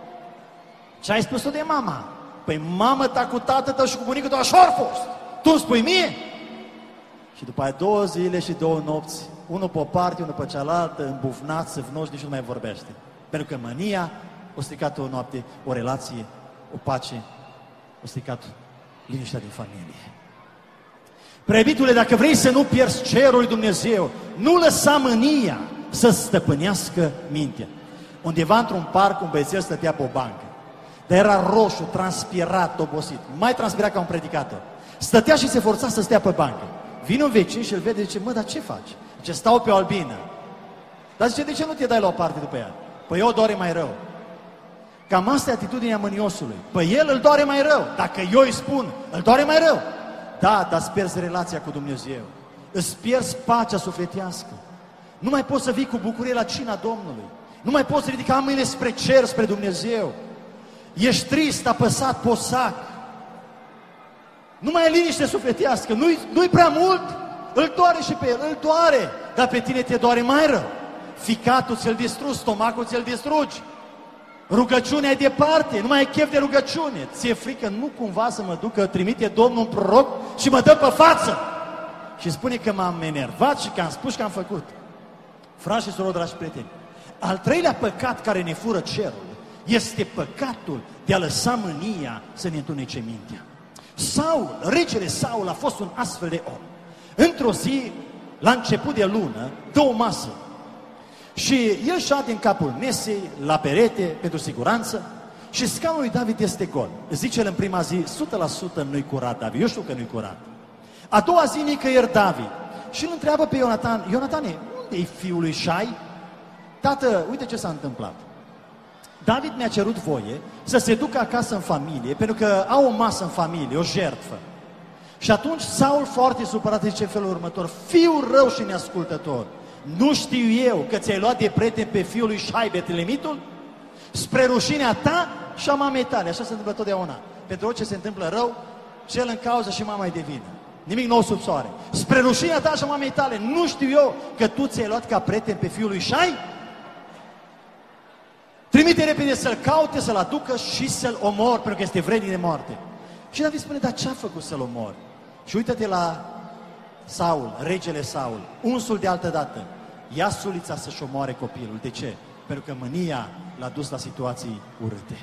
Ce ai spus-o de mama? Păi mamă ta cu tatăl tău și cu bunicul tău așa au fost. Tu îmi spui mie? Și după aia două zile și două nopți, unul pe o parte, unul pe cealaltă, îmbufnat, săvnoși, nici nu mai vorbește. Pentru că mânia o stricat o noapte, o relație, o pace, o stricat liniștea din familie. Preiubitule, dacă vrei să nu pierzi cerul lui Dumnezeu, nu lăsa mânia să stăpânească mintea. Undeva într-un parc, un băiețel stătea pe o bancă. Dar era roșu, transpirat, obosit. Mai transpirat ca un predicator. Stătea și se forța să stea pe bancă. Vine un vecin și îl vede, zice, mă, dar ce faci? Zice, stau pe o albină. Dar zice, de ce nu te dai la o parte după ea? Păi eu doare mai rău. Cam asta e atitudinea mâniosului. Păi el îl doare mai rău. Dacă eu îi spun, îl doare mai rău. Da, dar îți pierzi relația cu Dumnezeu. Îți pierzi pacea sufletească. Nu mai poți să vii cu bucurie la cina Domnului. Nu mai poți ridica mâinile spre cer, spre Dumnezeu. Ești trist, apăsat, posac. Nu mai e liniște sufletească. Nu-i, nu-i prea mult. Îl doare și pe el, îl doare. Dar pe tine te doare mai rău. Ficatul ți-l distrugi, stomacul ți-l distrugi. Rugăciunea e departe, nu mai ai chef de rugăciune. Ți-e frică, nu cumva să mă ducă, trimite Domnul un proroc și mă dă pe față. Și spune că m-am enervat și că am spus că am făcut. Frați și surori, dragi prieteni, al treilea păcat care ne fură cerul este păcatul de a lăsa mânia să ne întunece mintea. Saul, regele Saul a fost un astfel de om. Într-o zi, la început de lună, dă o masă. Și el șade în capul mesei, la perete, pentru siguranță, și scaunul lui David este gol. Zice el în prima zi, o sută la sută nu-i curat, David. Eu știu că nu-i curat. A doua zi, nicăieri David. Și îl întreabă pe Ionatan, Ionatane, unde e fiul lui Șai? Tată, uite ce s-a întâmplat. David mi-a cerut voie să se ducă acasă în familie, pentru că au o masă în familie, o jertfă. Și atunci Saul, foarte supărat, zice în felul următor: fiul rău și neascultător, nu știu eu că ți-ai luat de prieten pe fiul lui Șai Betlemitul? Spre rușinea ta și a mamei tale. Așa se întâmplă totdeauna. Pentru orice se întâmplă rău, cel în cauză și mama e de vină. Nimic nou sub soare. Spre rușinea ta și a mamei tale, nu știu eu că tu ți-ai luat ca prieten pe fiul lui Șai? Trimite repede să-l caute, să-l aducă și să-l omor, pentru că este vrednic de moarte. Și David spune: dar ce a făcut să-l omor? Și uită-te la Saul, regele Saul, unsul de altă dată. Ia sulița să-și omoare copilul. De ce? Pentru că mânia l-a dus la situații urâte.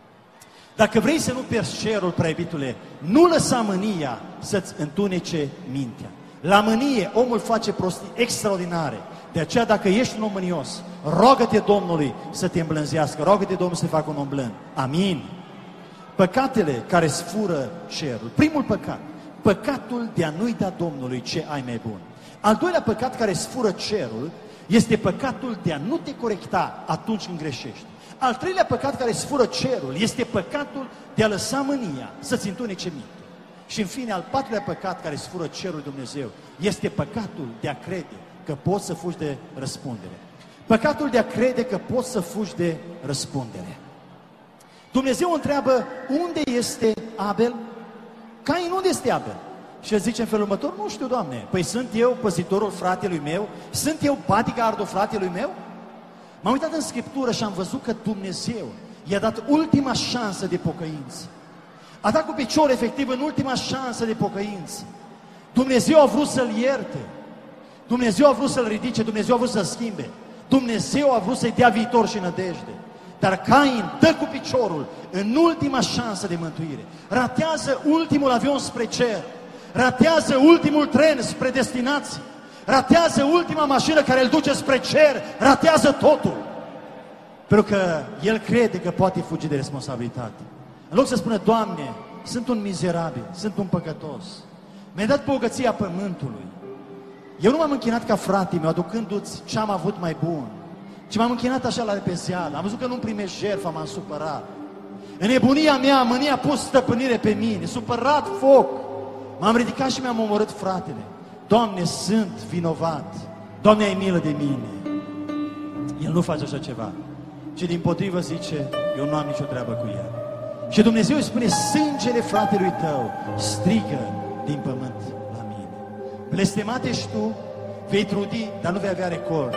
Dacă vrei să nu pierzi cerul, prea iubitule, nu lăsa mânia să-ți întunece mintea. La mânie omul face prostii extraordinare. De aceea, dacă ești un om mânios, roagă-te Domnului să te îmblânzească, roagă-te Domnul să te facă un om blând. Amin. Păcatele care sfură cerul. Primul păcat, păcatul de a nu-i da Domnului ce ai mai bun. Al doilea păcat care sfură cerul este păcatul de a nu te corecta atunci când greșești. Al treilea păcat care sfură cerul este păcatul de a lăsa mânia să-ți întunece mintea. Și în fine, al patrulea păcat care sfură cerul lui Dumnezeu este păcatul de a crede că poți să fugi de răspundere. Păcatul de a crede că poți să fugi de răspundere. Dumnezeu întreabă: unde este Abel? Cain, unde este Abel? Și el zice în felul următor: nu știu, Doamne, păi sunt eu păzitorul fratelui meu? Sunt eu bodyguardul fratelui meu? M-am uitat în Scriptură și am văzut că Dumnezeu i-a dat ultima șansă de pocăință. A dat cu picior efectiv în ultima șansă de pocăință. Dumnezeu a vrut să-l ierte. Dumnezeu a vrut să-l ridice, Dumnezeu a vrut să-l schimbe. Dumnezeu a vrut să-i dea viitor și nădejde. Dar Cain dă cu piciorul în ultima șansă de mântuire. Ratează ultimul avion spre cer. Ratează ultimul tren spre destinație. Ratează ultima mașină care îl duce spre cer. Ratează totul. Pentru că el crede că poate fugi de responsabilitate. În loc să spună: Doamne, sunt un mizerabil, sunt un păcătos, mi-ai dat bogăția pământului. Eu nu m-am închinat ca fratele meu, aducându-ți ce am avut mai bun, ci m-am închinat așa la repezeală. Am văzut că nu-mi primești jertfa, m-am supărat. În nebunia mea, mânia a pus stăpânire pe mine, supărat foc. M-am ridicat și mi-am omorât fratele. Doamne, sunt vinovat. Doamne, ai milă de mine. El nu face așa ceva, ci dimpotrivă zice: eu nu am nicio treabă cu el. Și Dumnezeu îi spune: sângele fratelui tău strigă din pământ la mine. Blestemat ești tu, vei trudi, dar nu vei avea record.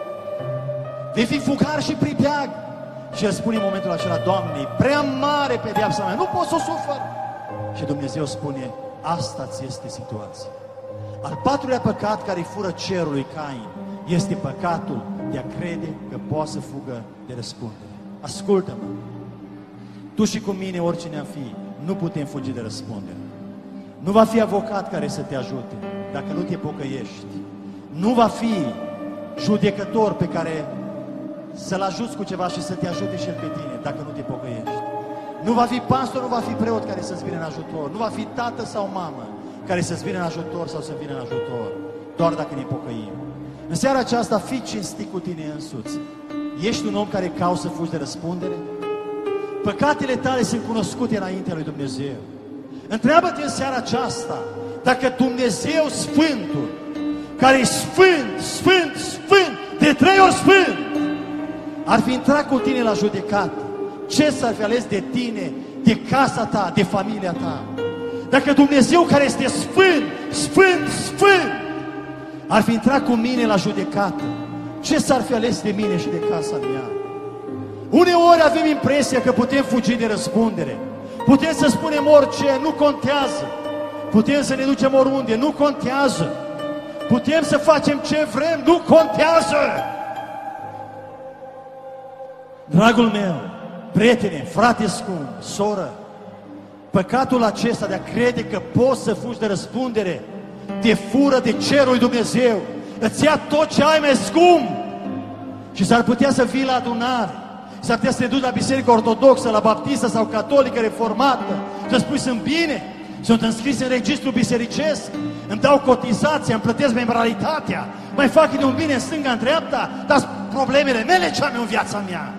Vei fi fugar și pribeag. Și el spune în momentul acela: Doamne, prea mare pedeapsa mea, nu pot să o sufăr. Și Dumnezeu spune: asta ți este situația. Al patrulea păcat care îi fură cerul lui Cain este păcatul de a crede că poate să fugă de răspundere. Ascultă-mă, tu și cu mine, oricine am fi, nu putem fugi de răspundere. Nu va fi avocat care să te ajute dacă nu te pocăiești. Nu va fi judecător pe care să-l ajuți cu ceva și să te ajute și el pe tine dacă nu te pocăiești. Nu va fi pastor, nu va fi preot care să-ți vină în ajutor. Nu va fi tată sau mamă care să-ți vină în ajutor sau să vină în ajutor. Doar dacă ne pocăim. În seara aceasta, fii cinstit cu tine însuți. Ești un om care caută să fugi de răspundere? Păcatele tale sunt cunoscute înaintea lui Dumnezeu. Întreabă-te în seara aceasta dacă Dumnezeu Sfântul, care e Sfânt, Sfânt, Sfânt, de trei ori Sfânt, ar fi intrat cu tine la judecată, ce s-ar fi ales de tine, de casa ta, de familia ta? Dacă Dumnezeu care este Sfânt, Sfânt, Sfânt, ar fi intrat cu mine la judecată, ce s-ar fi ales de mine și de casa mea? Uneori avem impresia că putem fugi de răspundere. Putem să spunem orice, nu contează. Putem să ne ducem oriunde, nu contează. Putem să facem ce vrem, nu contează. Dragul meu, prietene, frate scump, soră, păcatul acesta de a crede că poți să fugi de răspundere te fură de cerul lui Dumnezeu, îți ia tot ce ai mai scump. Și s-ar putea să vii la adunare, s-ar putea să te duci la biserică ortodoxă, la baptistă sau catolică reformată, să spui: sunt bine, sunt înscris în registrul bisericesc, îmi dau cotizația, îmi plătesc membralitatea, mai fac de un bine în stânga, în dreapta, dar problemele mele ce am eu în viața mea.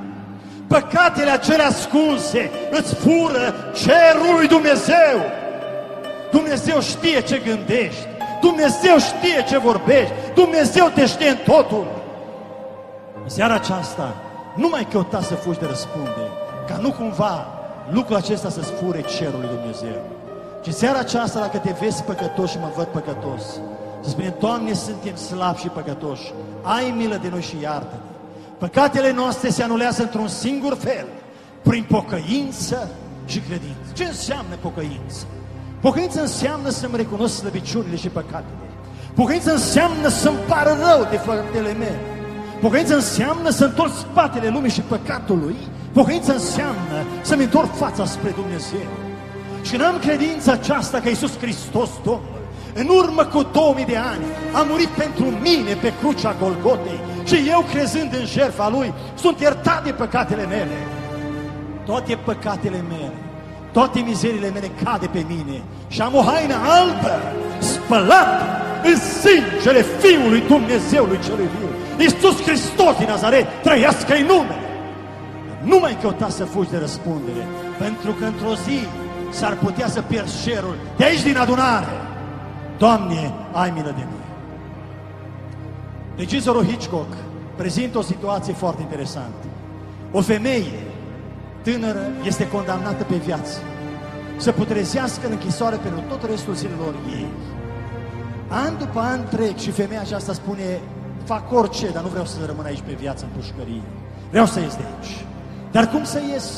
Păcatele acelea ascunse îți fură cerul lui Dumnezeu. Dumnezeu știe ce gândești, Dumnezeu știe ce vorbești, Dumnezeu te știe în totul. În seara aceasta, nu mai căuta să fugi de răspundere, ca nu cumva lucrul acesta să-ți fure cerul lui Dumnezeu. Și seara aceasta, dacă te vezi păcătos și mă văd păcătos, să spunem, Doamne, suntem slabi și păcătoși, ai milă de noi și iartă-ne. Păcatele noastre se anulează într-un singur fel, prin pocăință și credință. Ce înseamnă pocăință? Pocăință înseamnă să-mi recunosc slăbiciunile și păcatele. Pocăință înseamnă să-mi pară rău de faptele mele. Pocăință înseamnă să întorc spatele lumii și păcatului. Pocăință înseamnă să-mi întorc fața spre Dumnezeu. Și când am credința aceasta că Iisus Hristos, Domnul, în urmă cu două mii de ani, a murit pentru mine pe crucea Golgotei și eu, crezând în jertfa Lui, sunt iertat de păcatele mele. Toate păcatele mele, toate mizerile mele cade pe mine și am o haină albă, spălată în sângele Fiului Dumnezeului celui viu. Iisus Hristos din Nazaret, trăiască-i numele. Nu mai căuta să fugi de răspundere, pentru că într-o zi s-ar putea să pierzi cerul de aici din adunare. Doamne, ai milă de noi. Regizorul Hitchcock prezintă o situație foarte interesantă. O femeie tânără este condamnată pe viață să putrezească în închisoare pentru tot restul zilelor ei. An după an trec și femeia aceasta spune, fac orice, dar nu vreau să rămân aici pe viață în pușcărie. Vreau să ies de aici. Dar cum să ies?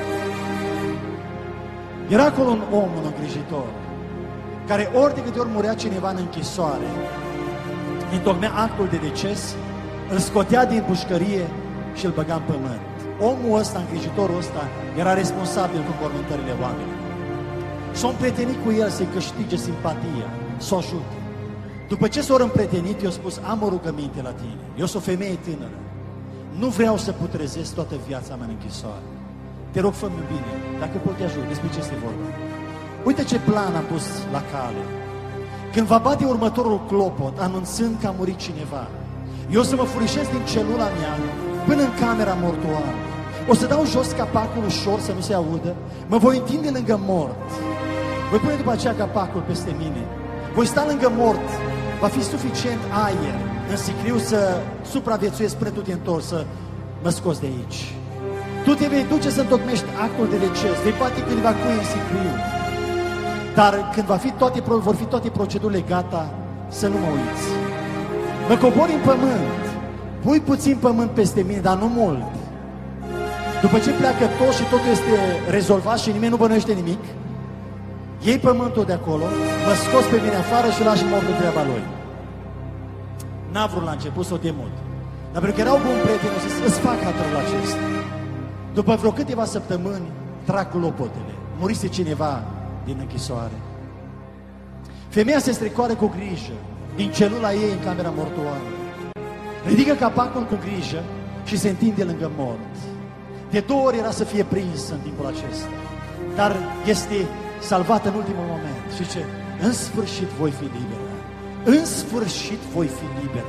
Era acolo un om, un îngrijitor, care ori de câte ori murea cineva în închisoare, întocmea actul de deces, îl scotea din pușcărie și îl băga în pământ. Omul ăsta, îngrijitorul ăsta, era responsabil cu mormântările oamenilor. S-o împrietenit cu el să-i câștige simpatia, să o ajute. După ce s-o împrietenit, i-a spus, am o rugăminte la tine. Eu sunt o femeie tânără. Nu vreau să putrezesc toată viața mea în închisoare. Te rog, fă-mi bine, dacă pot te ajut, despre ce este vorba. Uite ce plan am pus la cale. Când va bate următorul clopot, anunțând că a murit cineva, eu o să mă furișez din celula mea până în camera mortoară. O să dau jos capacul ușor să nu se audă, mă voi întinde lângă mort. Voi pune după aceea capacul peste mine. Voi sta lângă mort. Va fi suficient aer în sicriu să supraviețuiesc până tu te întorci, să mă scoți de aici. Tu te vei duce să întocmești actul de deces, vei bate câteva cui în sicriu. Dar când va fi toate, vor fi toate procedurile gata, să nu mă uiți. Mă cobori în pământ, pui puțin pământ peste mine, dar nu mult. După ce pleacă tot și totul este rezolvat și nimeni nu bănuiește nimic, iei pământul de acolo, mă scoți pe mine afară și lași mort de treaba lui. N-a vrut la început să o demut. Dar pentru că erau bun prieten, o să îți fac hatărul acesta. După vreo câteva săptămâni, trag lopotele. Murise cineva din închisoare. Femeia se strecoară cu grijă din celula ei în camera mortoară. Ridică capacul cu grijă și se întinde lângă mort. De două ori era să fie prinsă în timpul acesta, dar este salvată în ultimul moment. Și ce? În sfârșit voi fi liberă. În sfârșit voi fi liberă.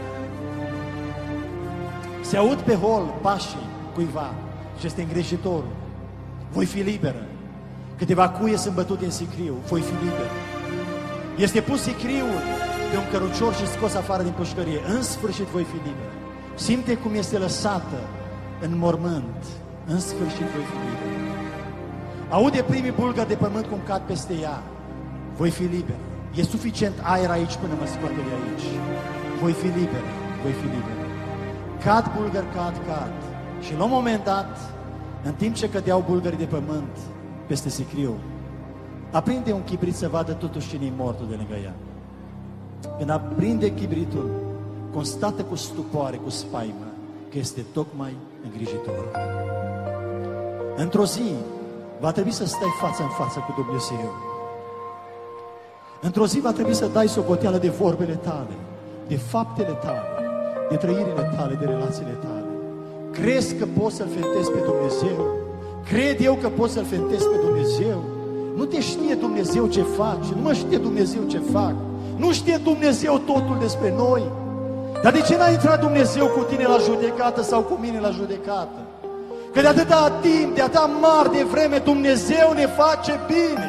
Se aud pe hol pașii cuiva și este îngrijitorul. Voi fi liberă. Câteva cuie sunt bătute în sicriu. Voi fi liberă. Este pus sicriul pe un cărucior și scos afară din pușcărie. În sfârșit voi fi liberă. Simte cum este lăsată în mormânt. În sfârșit voi fi liberă. Aude primii bulgări de pământ cum cad peste ea. Voi fi liberă. E suficient aer aici până mă scoate de aici. Voi fi liberă. Voi fi liberă. Cad bulgări, cad, cad. Și la un moment dat, în timp ce cădeau bulgării de pământ peste sicriu, aprinde un chibrit să vadă totuși cine-i mortul de lângă ea. Când aprinde chibritul, constată cu stupoare, cu spaimă, că este tocmai îngrijitorul. Într-o zi, va trebui să stai față în față cu Dumnezeu. Într-o zi va trebui să dai socoteală de vorbele tale, de faptele tale, de trăirile tale, de relațiile tale. Crezi că poți să-L fentezi pe Dumnezeu? Cred eu că poți să-L fentezi pe Dumnezeu? Nu te știe Dumnezeu ce faci, nu mă știe Dumnezeu ce fac, nu știe Dumnezeu totul despre noi. Dar de ce n-a intrat Dumnezeu cu tine la judecată sau cu mine la judecată? Că de atâta timp, de atâta mare de vreme, Dumnezeu ne face bine.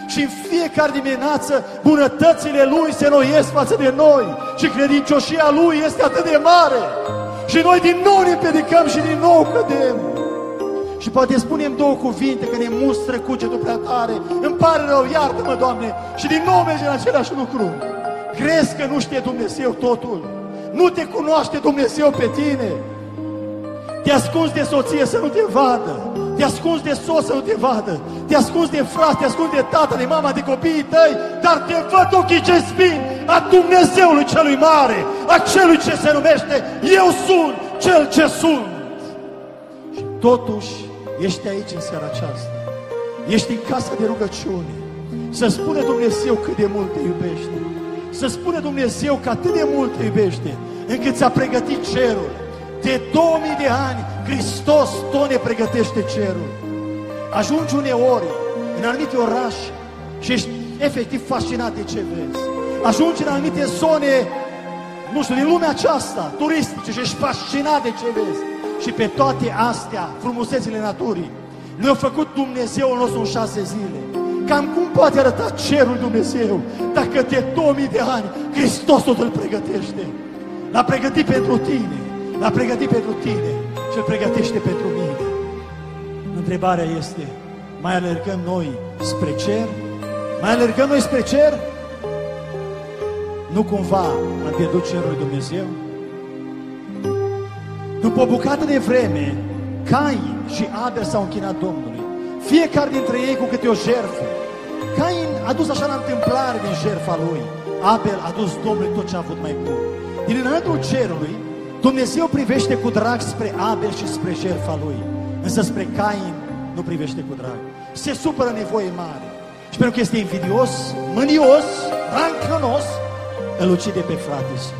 Și în fiecare dimineață bunătățile Lui se înnoiesc față de noi și credincioșia Lui este atât de mare. Și noi din nou ne împiedicăm și din nou cădem. Și poate spunem două cuvinte că ne mustră cugetul prea tare. Îmi pare rău, iartă-mă, Doamne. Și din nou merge în același lucru. Crezi că nu știe Dumnezeu totul? Nu te cunoaște Dumnezeu pe tine? Te ascunzi de soție să nu te vadă. Te ascunzi de soț să nu te vadă. Te ascunzi de frate, te ascunzi de tată, de mama, de copiii tăi. Dar te văd ochii ce spin a Dumnezeului celui mare, a celui ce se numește Eu sunt cel ce sunt. Și totuși ești aici în seara aceasta. Ești în casa de rugăciune. Să spune Dumnezeu cât de mult te iubește. Să spune Dumnezeu că atât de mult te iubește, încât ți-a pregătit cerul. De două mii de ani, Hristos tot ne pregătește cerul. Ajungi uneori în anumite orașe și ești efectiv fascinat de ce vezi. Ajungi în anumite zone, nu știu, din lumea aceasta, turistice, și ești fascinat de ce vezi. Și pe toate astea, frumusețile naturii, le-a făcut Dumnezeu nostru în șase zile. Cam cum poate arăta cerul Dumnezeu dacă de două mii de ani Hristos tot îl pregătește? L-a pregătit pentru tine, l-a pregătit pentru tine și îl pregătește pentru mine. Întrebarea este, mai alergăm noi spre cer? Mai alergăm noi spre cer? Nu cumva am pierdut cerul lui Dumnezeu? După o bucată de vreme, Cain și Abel s-au închinat Domnului. Fiecare dintre ei cu câte o jertfă. Cain a dus așa la întâmplare din jertfa lui. Abel a dus Domnului tot ce a avut mai bun. Din înălțul cerului, Dumnezeu privește cu drag spre Abel și spre jertfa lui. Însă spre Cain nu privește cu drag. Se supără nevoie mare. Și pentru că este invidios, mânios, rancănos, îl ucide pe frate său.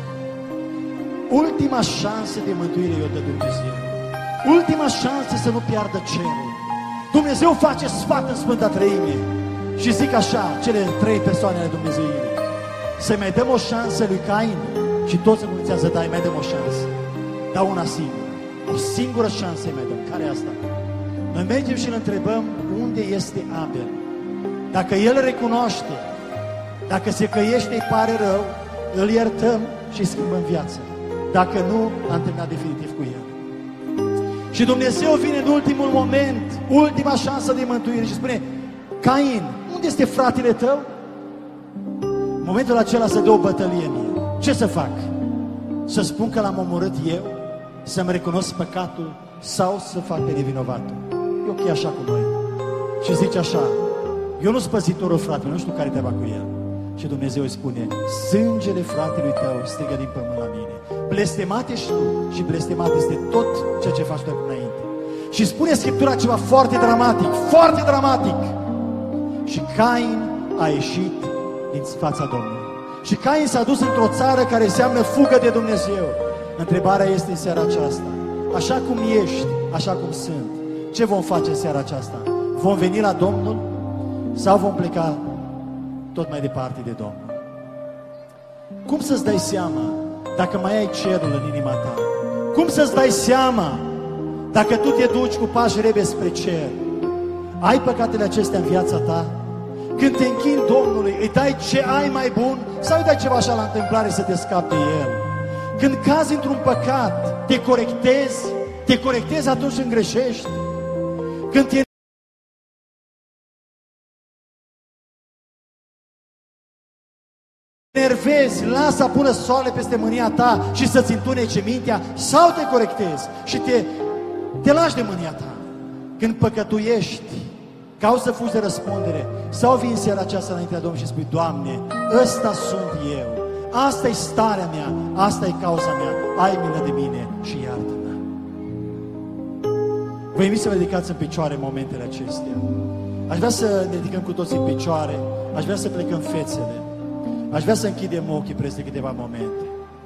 Ultima șansă de mântuire i-o dă Dumnezeu. Ultima șansă să nu piardă cerul. Dumnezeu face sfat în Sfânta Treime și zic așa, cele trei persoane ale Dumnezeirii: să-i mai dăm o șansă lui Cain. Și toți învățează, da, îi mai dăm o șansă. Dar una singură. O singură șansă îi mai dăm. Care e asta? Noi mergem și îl întrebăm unde este Abel. Dacă el recunoaște, dacă se căiește, îi pare rău, îl iertăm și îi schimbăm viața. Dacă nu, am terminat definitiv cu el. Și Dumnezeu vine în ultimul moment, ultima șansă de mântuire și spune: Cain, unde este fratele tău? În momentul acela se dă o bătălie mie. Ce să fac? Să spun că l-am omorât eu? Să-mi recunosc păcatul? Sau să fac pe nevinovatul? E ok așa cu noi. Și zice așa: eu nu-s păzitorul fratelui, nu știu care treaba cu el. Și Dumnezeu îi spune: sângele fratelui tău strigă din pământ la mine. Blestemat ești tu și blestemat este tot ceea ce faci tu înainte. Și spune Scriptura ceva foarte dramatic, foarte dramatic. Și Cain a ieșit din fața Domnului. Și Cain s-a dus într-o țară care înseamnă fugă de Dumnezeu. Întrebarea este în seara aceasta: așa cum ești, așa cum sunt, ce vom face în seara aceasta? Vom veni la Domnul sau vom pleca tot mai departe de Domnul? Cum să-ți dai seama dacă mai ai cerul în inima ta? Cum să-ți dai seama dacă tu te duci cu pași rebe spre cer? Ai păcatele acestea în viața ta? Când te închini Domnului, îi dai ce ai mai bun sau îi dai ceva așa la întâmplare să te scapi de el? Când cazi într-un păcat, te corectezi, te corectezi atunci când greșești. Când te enervezi, lasă să pună soare peste mânia ta și să-ți întunece mintea, sau te corectezi și te, te lași de mânia ta. Când păcătuiești, cauți să fugi de răspundere, sau vii în seara aceasta înaintea Domnului și spui: Doamne, ăsta sunt eu, asta e starea mea, asta e cauza mea, ai milă de mine și iartă-mă. Vă invit să vă ridicați în picioare în momentele acestea. Aș vrea să ne ridicăm cu toții în picioare, aș vrea să plecăm fețele, aș vrea să închidem ochii peste câteva momente.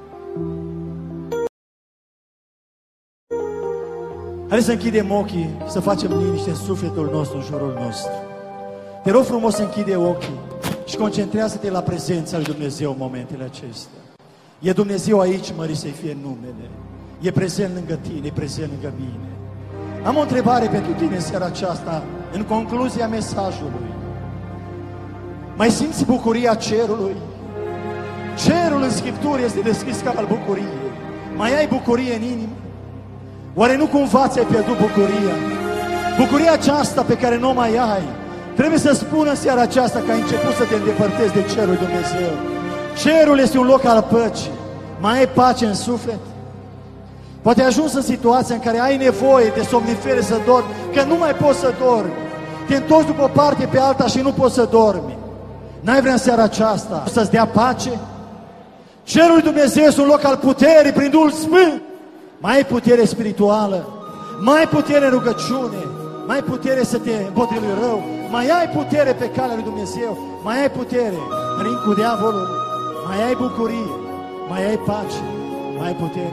Haideți să închidem ochii, să facem liniște în sufletul nostru, în jurul nostru. Te rog frumos să închide ochii și concentrează-te la prezența lui Dumnezeu în momentele acestea. E Dumnezeu aici, mărit să-i fie numele. E prezent lângă tine, e prezent lângă mine. Am o întrebare pentru tine în seara aceasta, în concluzia mesajului. Mai simți bucuria cerului? Cerul în Scriptură este descris ca al bucuriei. Mai ai bucurie în inimă? Oare nu cumva ți-ai pierdut bucuria? Bucuria aceasta pe care nu o mai ai, trebuie să spună în seara aceasta că ai început să te îndepărtezi de cerul lui Dumnezeu. Cerul este un loc al păcii. Mai ai pace în suflet? Poate ai ajuns în situația în care ai nevoie de somnifere să dormi, că nu mai poți să dormi. Te întorci după o parte pe alta și nu poți să dormi. N-ai vrea în seara aceasta să-ți dea pace? Cerul lui Dumnezeu este un loc al puterii prin Duhul Sfânt. Mai ai putere spirituală, mai ai putere în rugăciune, mai ai putere să te împotrivi rău, mai ai putere pe calea lui Dumnezeu, mai ai putere în ring cu diavolul, mai ai bucurie, mai ai pace, mai ai putere.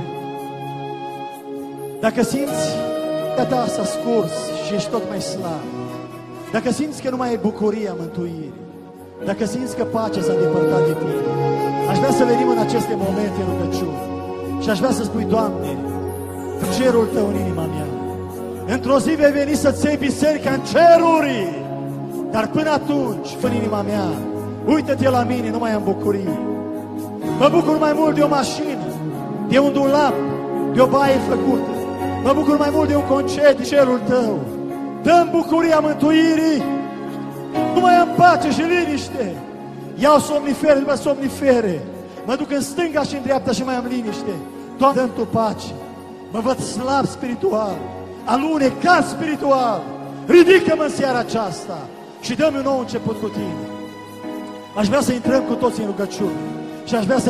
Dacă simți că ta s-a scurs și ești tot mai slab, dacă simți că nu mai ai bucuria mântuirii, dacă simți că pacea s-a depărtat de tine, aș vrea să venim în aceste momente în rugăciune și aș vrea să spui: Doamne, cerul Tău în inima mea. Într-o zi vei veni să-ți iei biserica în ceruri, dar până atunci, în inima mea, uită-te la mine, nu mai am bucurie. Mă bucur mai mult de o mașină, de un dulap, de o baie făcută. Mă bucur mai mult de un concediu, cerul Tău. Dă-mi bucuria mântuirii. Nu mai am pace și liniște. Iau somnifere după somnifere. Mă duc în stânga și în dreapta și mai am liniște. Doamne, dă-mi Tu pace. Mă văd slab spiritual, alunecat spiritual. Ridică-mă în seara aceasta și dă-mi un nou început cu Tine. Aș vrea să intrăm cu toți în rugăciune și aș vrea să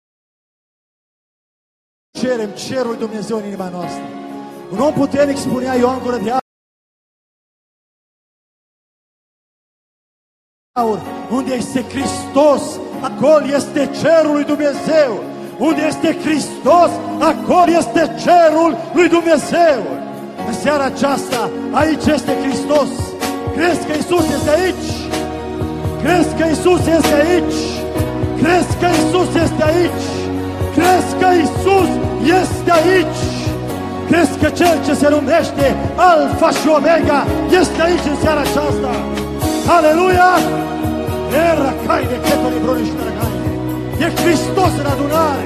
cerem cerul Dumnezeu în inima noastră. Un om puternic, spunea Ioan Gură de Aur, unde este Hristos, acolo este cerul lui Dumnezeu. Unde este Hristos, acolo este cerul lui Dumnezeu. În seara aceasta, aici este Hristos. Crezi că Iisus este aici? Crezi că Iisus este aici? Crezi că Iisus este aici? Crezi că Iisus este aici? Crezi că Cel ce se numește Alfa și Omega este aici în seara aceasta? Aleluia! Era cai de cheturi bruni și tărăgai. E Hristos în adunare.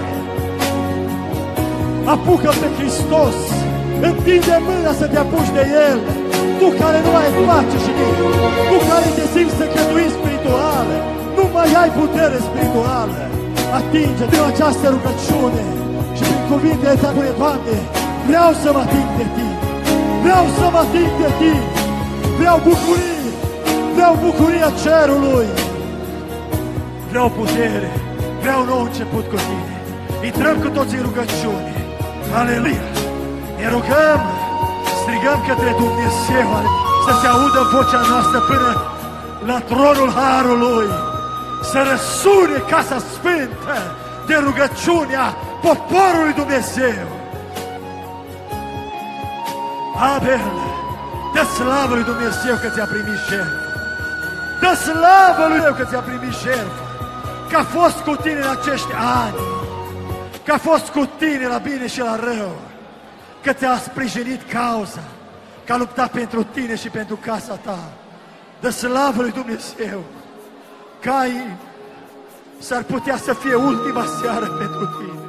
Apucă pe Hristos. Întinde mâna să te apuci de El. Tu care nu ai pace și nimic. Tu care te simți secretuit spirituală. Nu mai ai putere spirituală. Atinge din această rugăciune și prin cuvintele Tale spune: Doamne, vreau să mă ating de Tine. Vreau să mă ating de Tine. Vreau bucurie. Vreau bucuria cerului. Vreau putere. Vreau nou început cu Tine. Intrăm cu toții în rugăciune. Aleluia! Ne rugăm, strigăm către Dumnezeu să se audă vocea noastră până la tronul Harului. Să răsune casa sfântă de rugăciunea poporului Dumnezeu. Abel, dă slavă lui Dumnezeu că ți-a primit jertfă. Dă slavă lui Dumnezeu că ți-a primit jertfă. Că a fost cu tine în acești ani, că a fost cu tine la bine și la rău, că ți-a sprijinit cauza, că a luptat pentru tine și pentru casa ta. Dă slavă lui Dumnezeu. Cain s-ar putea să fie ultima seară pentru tine.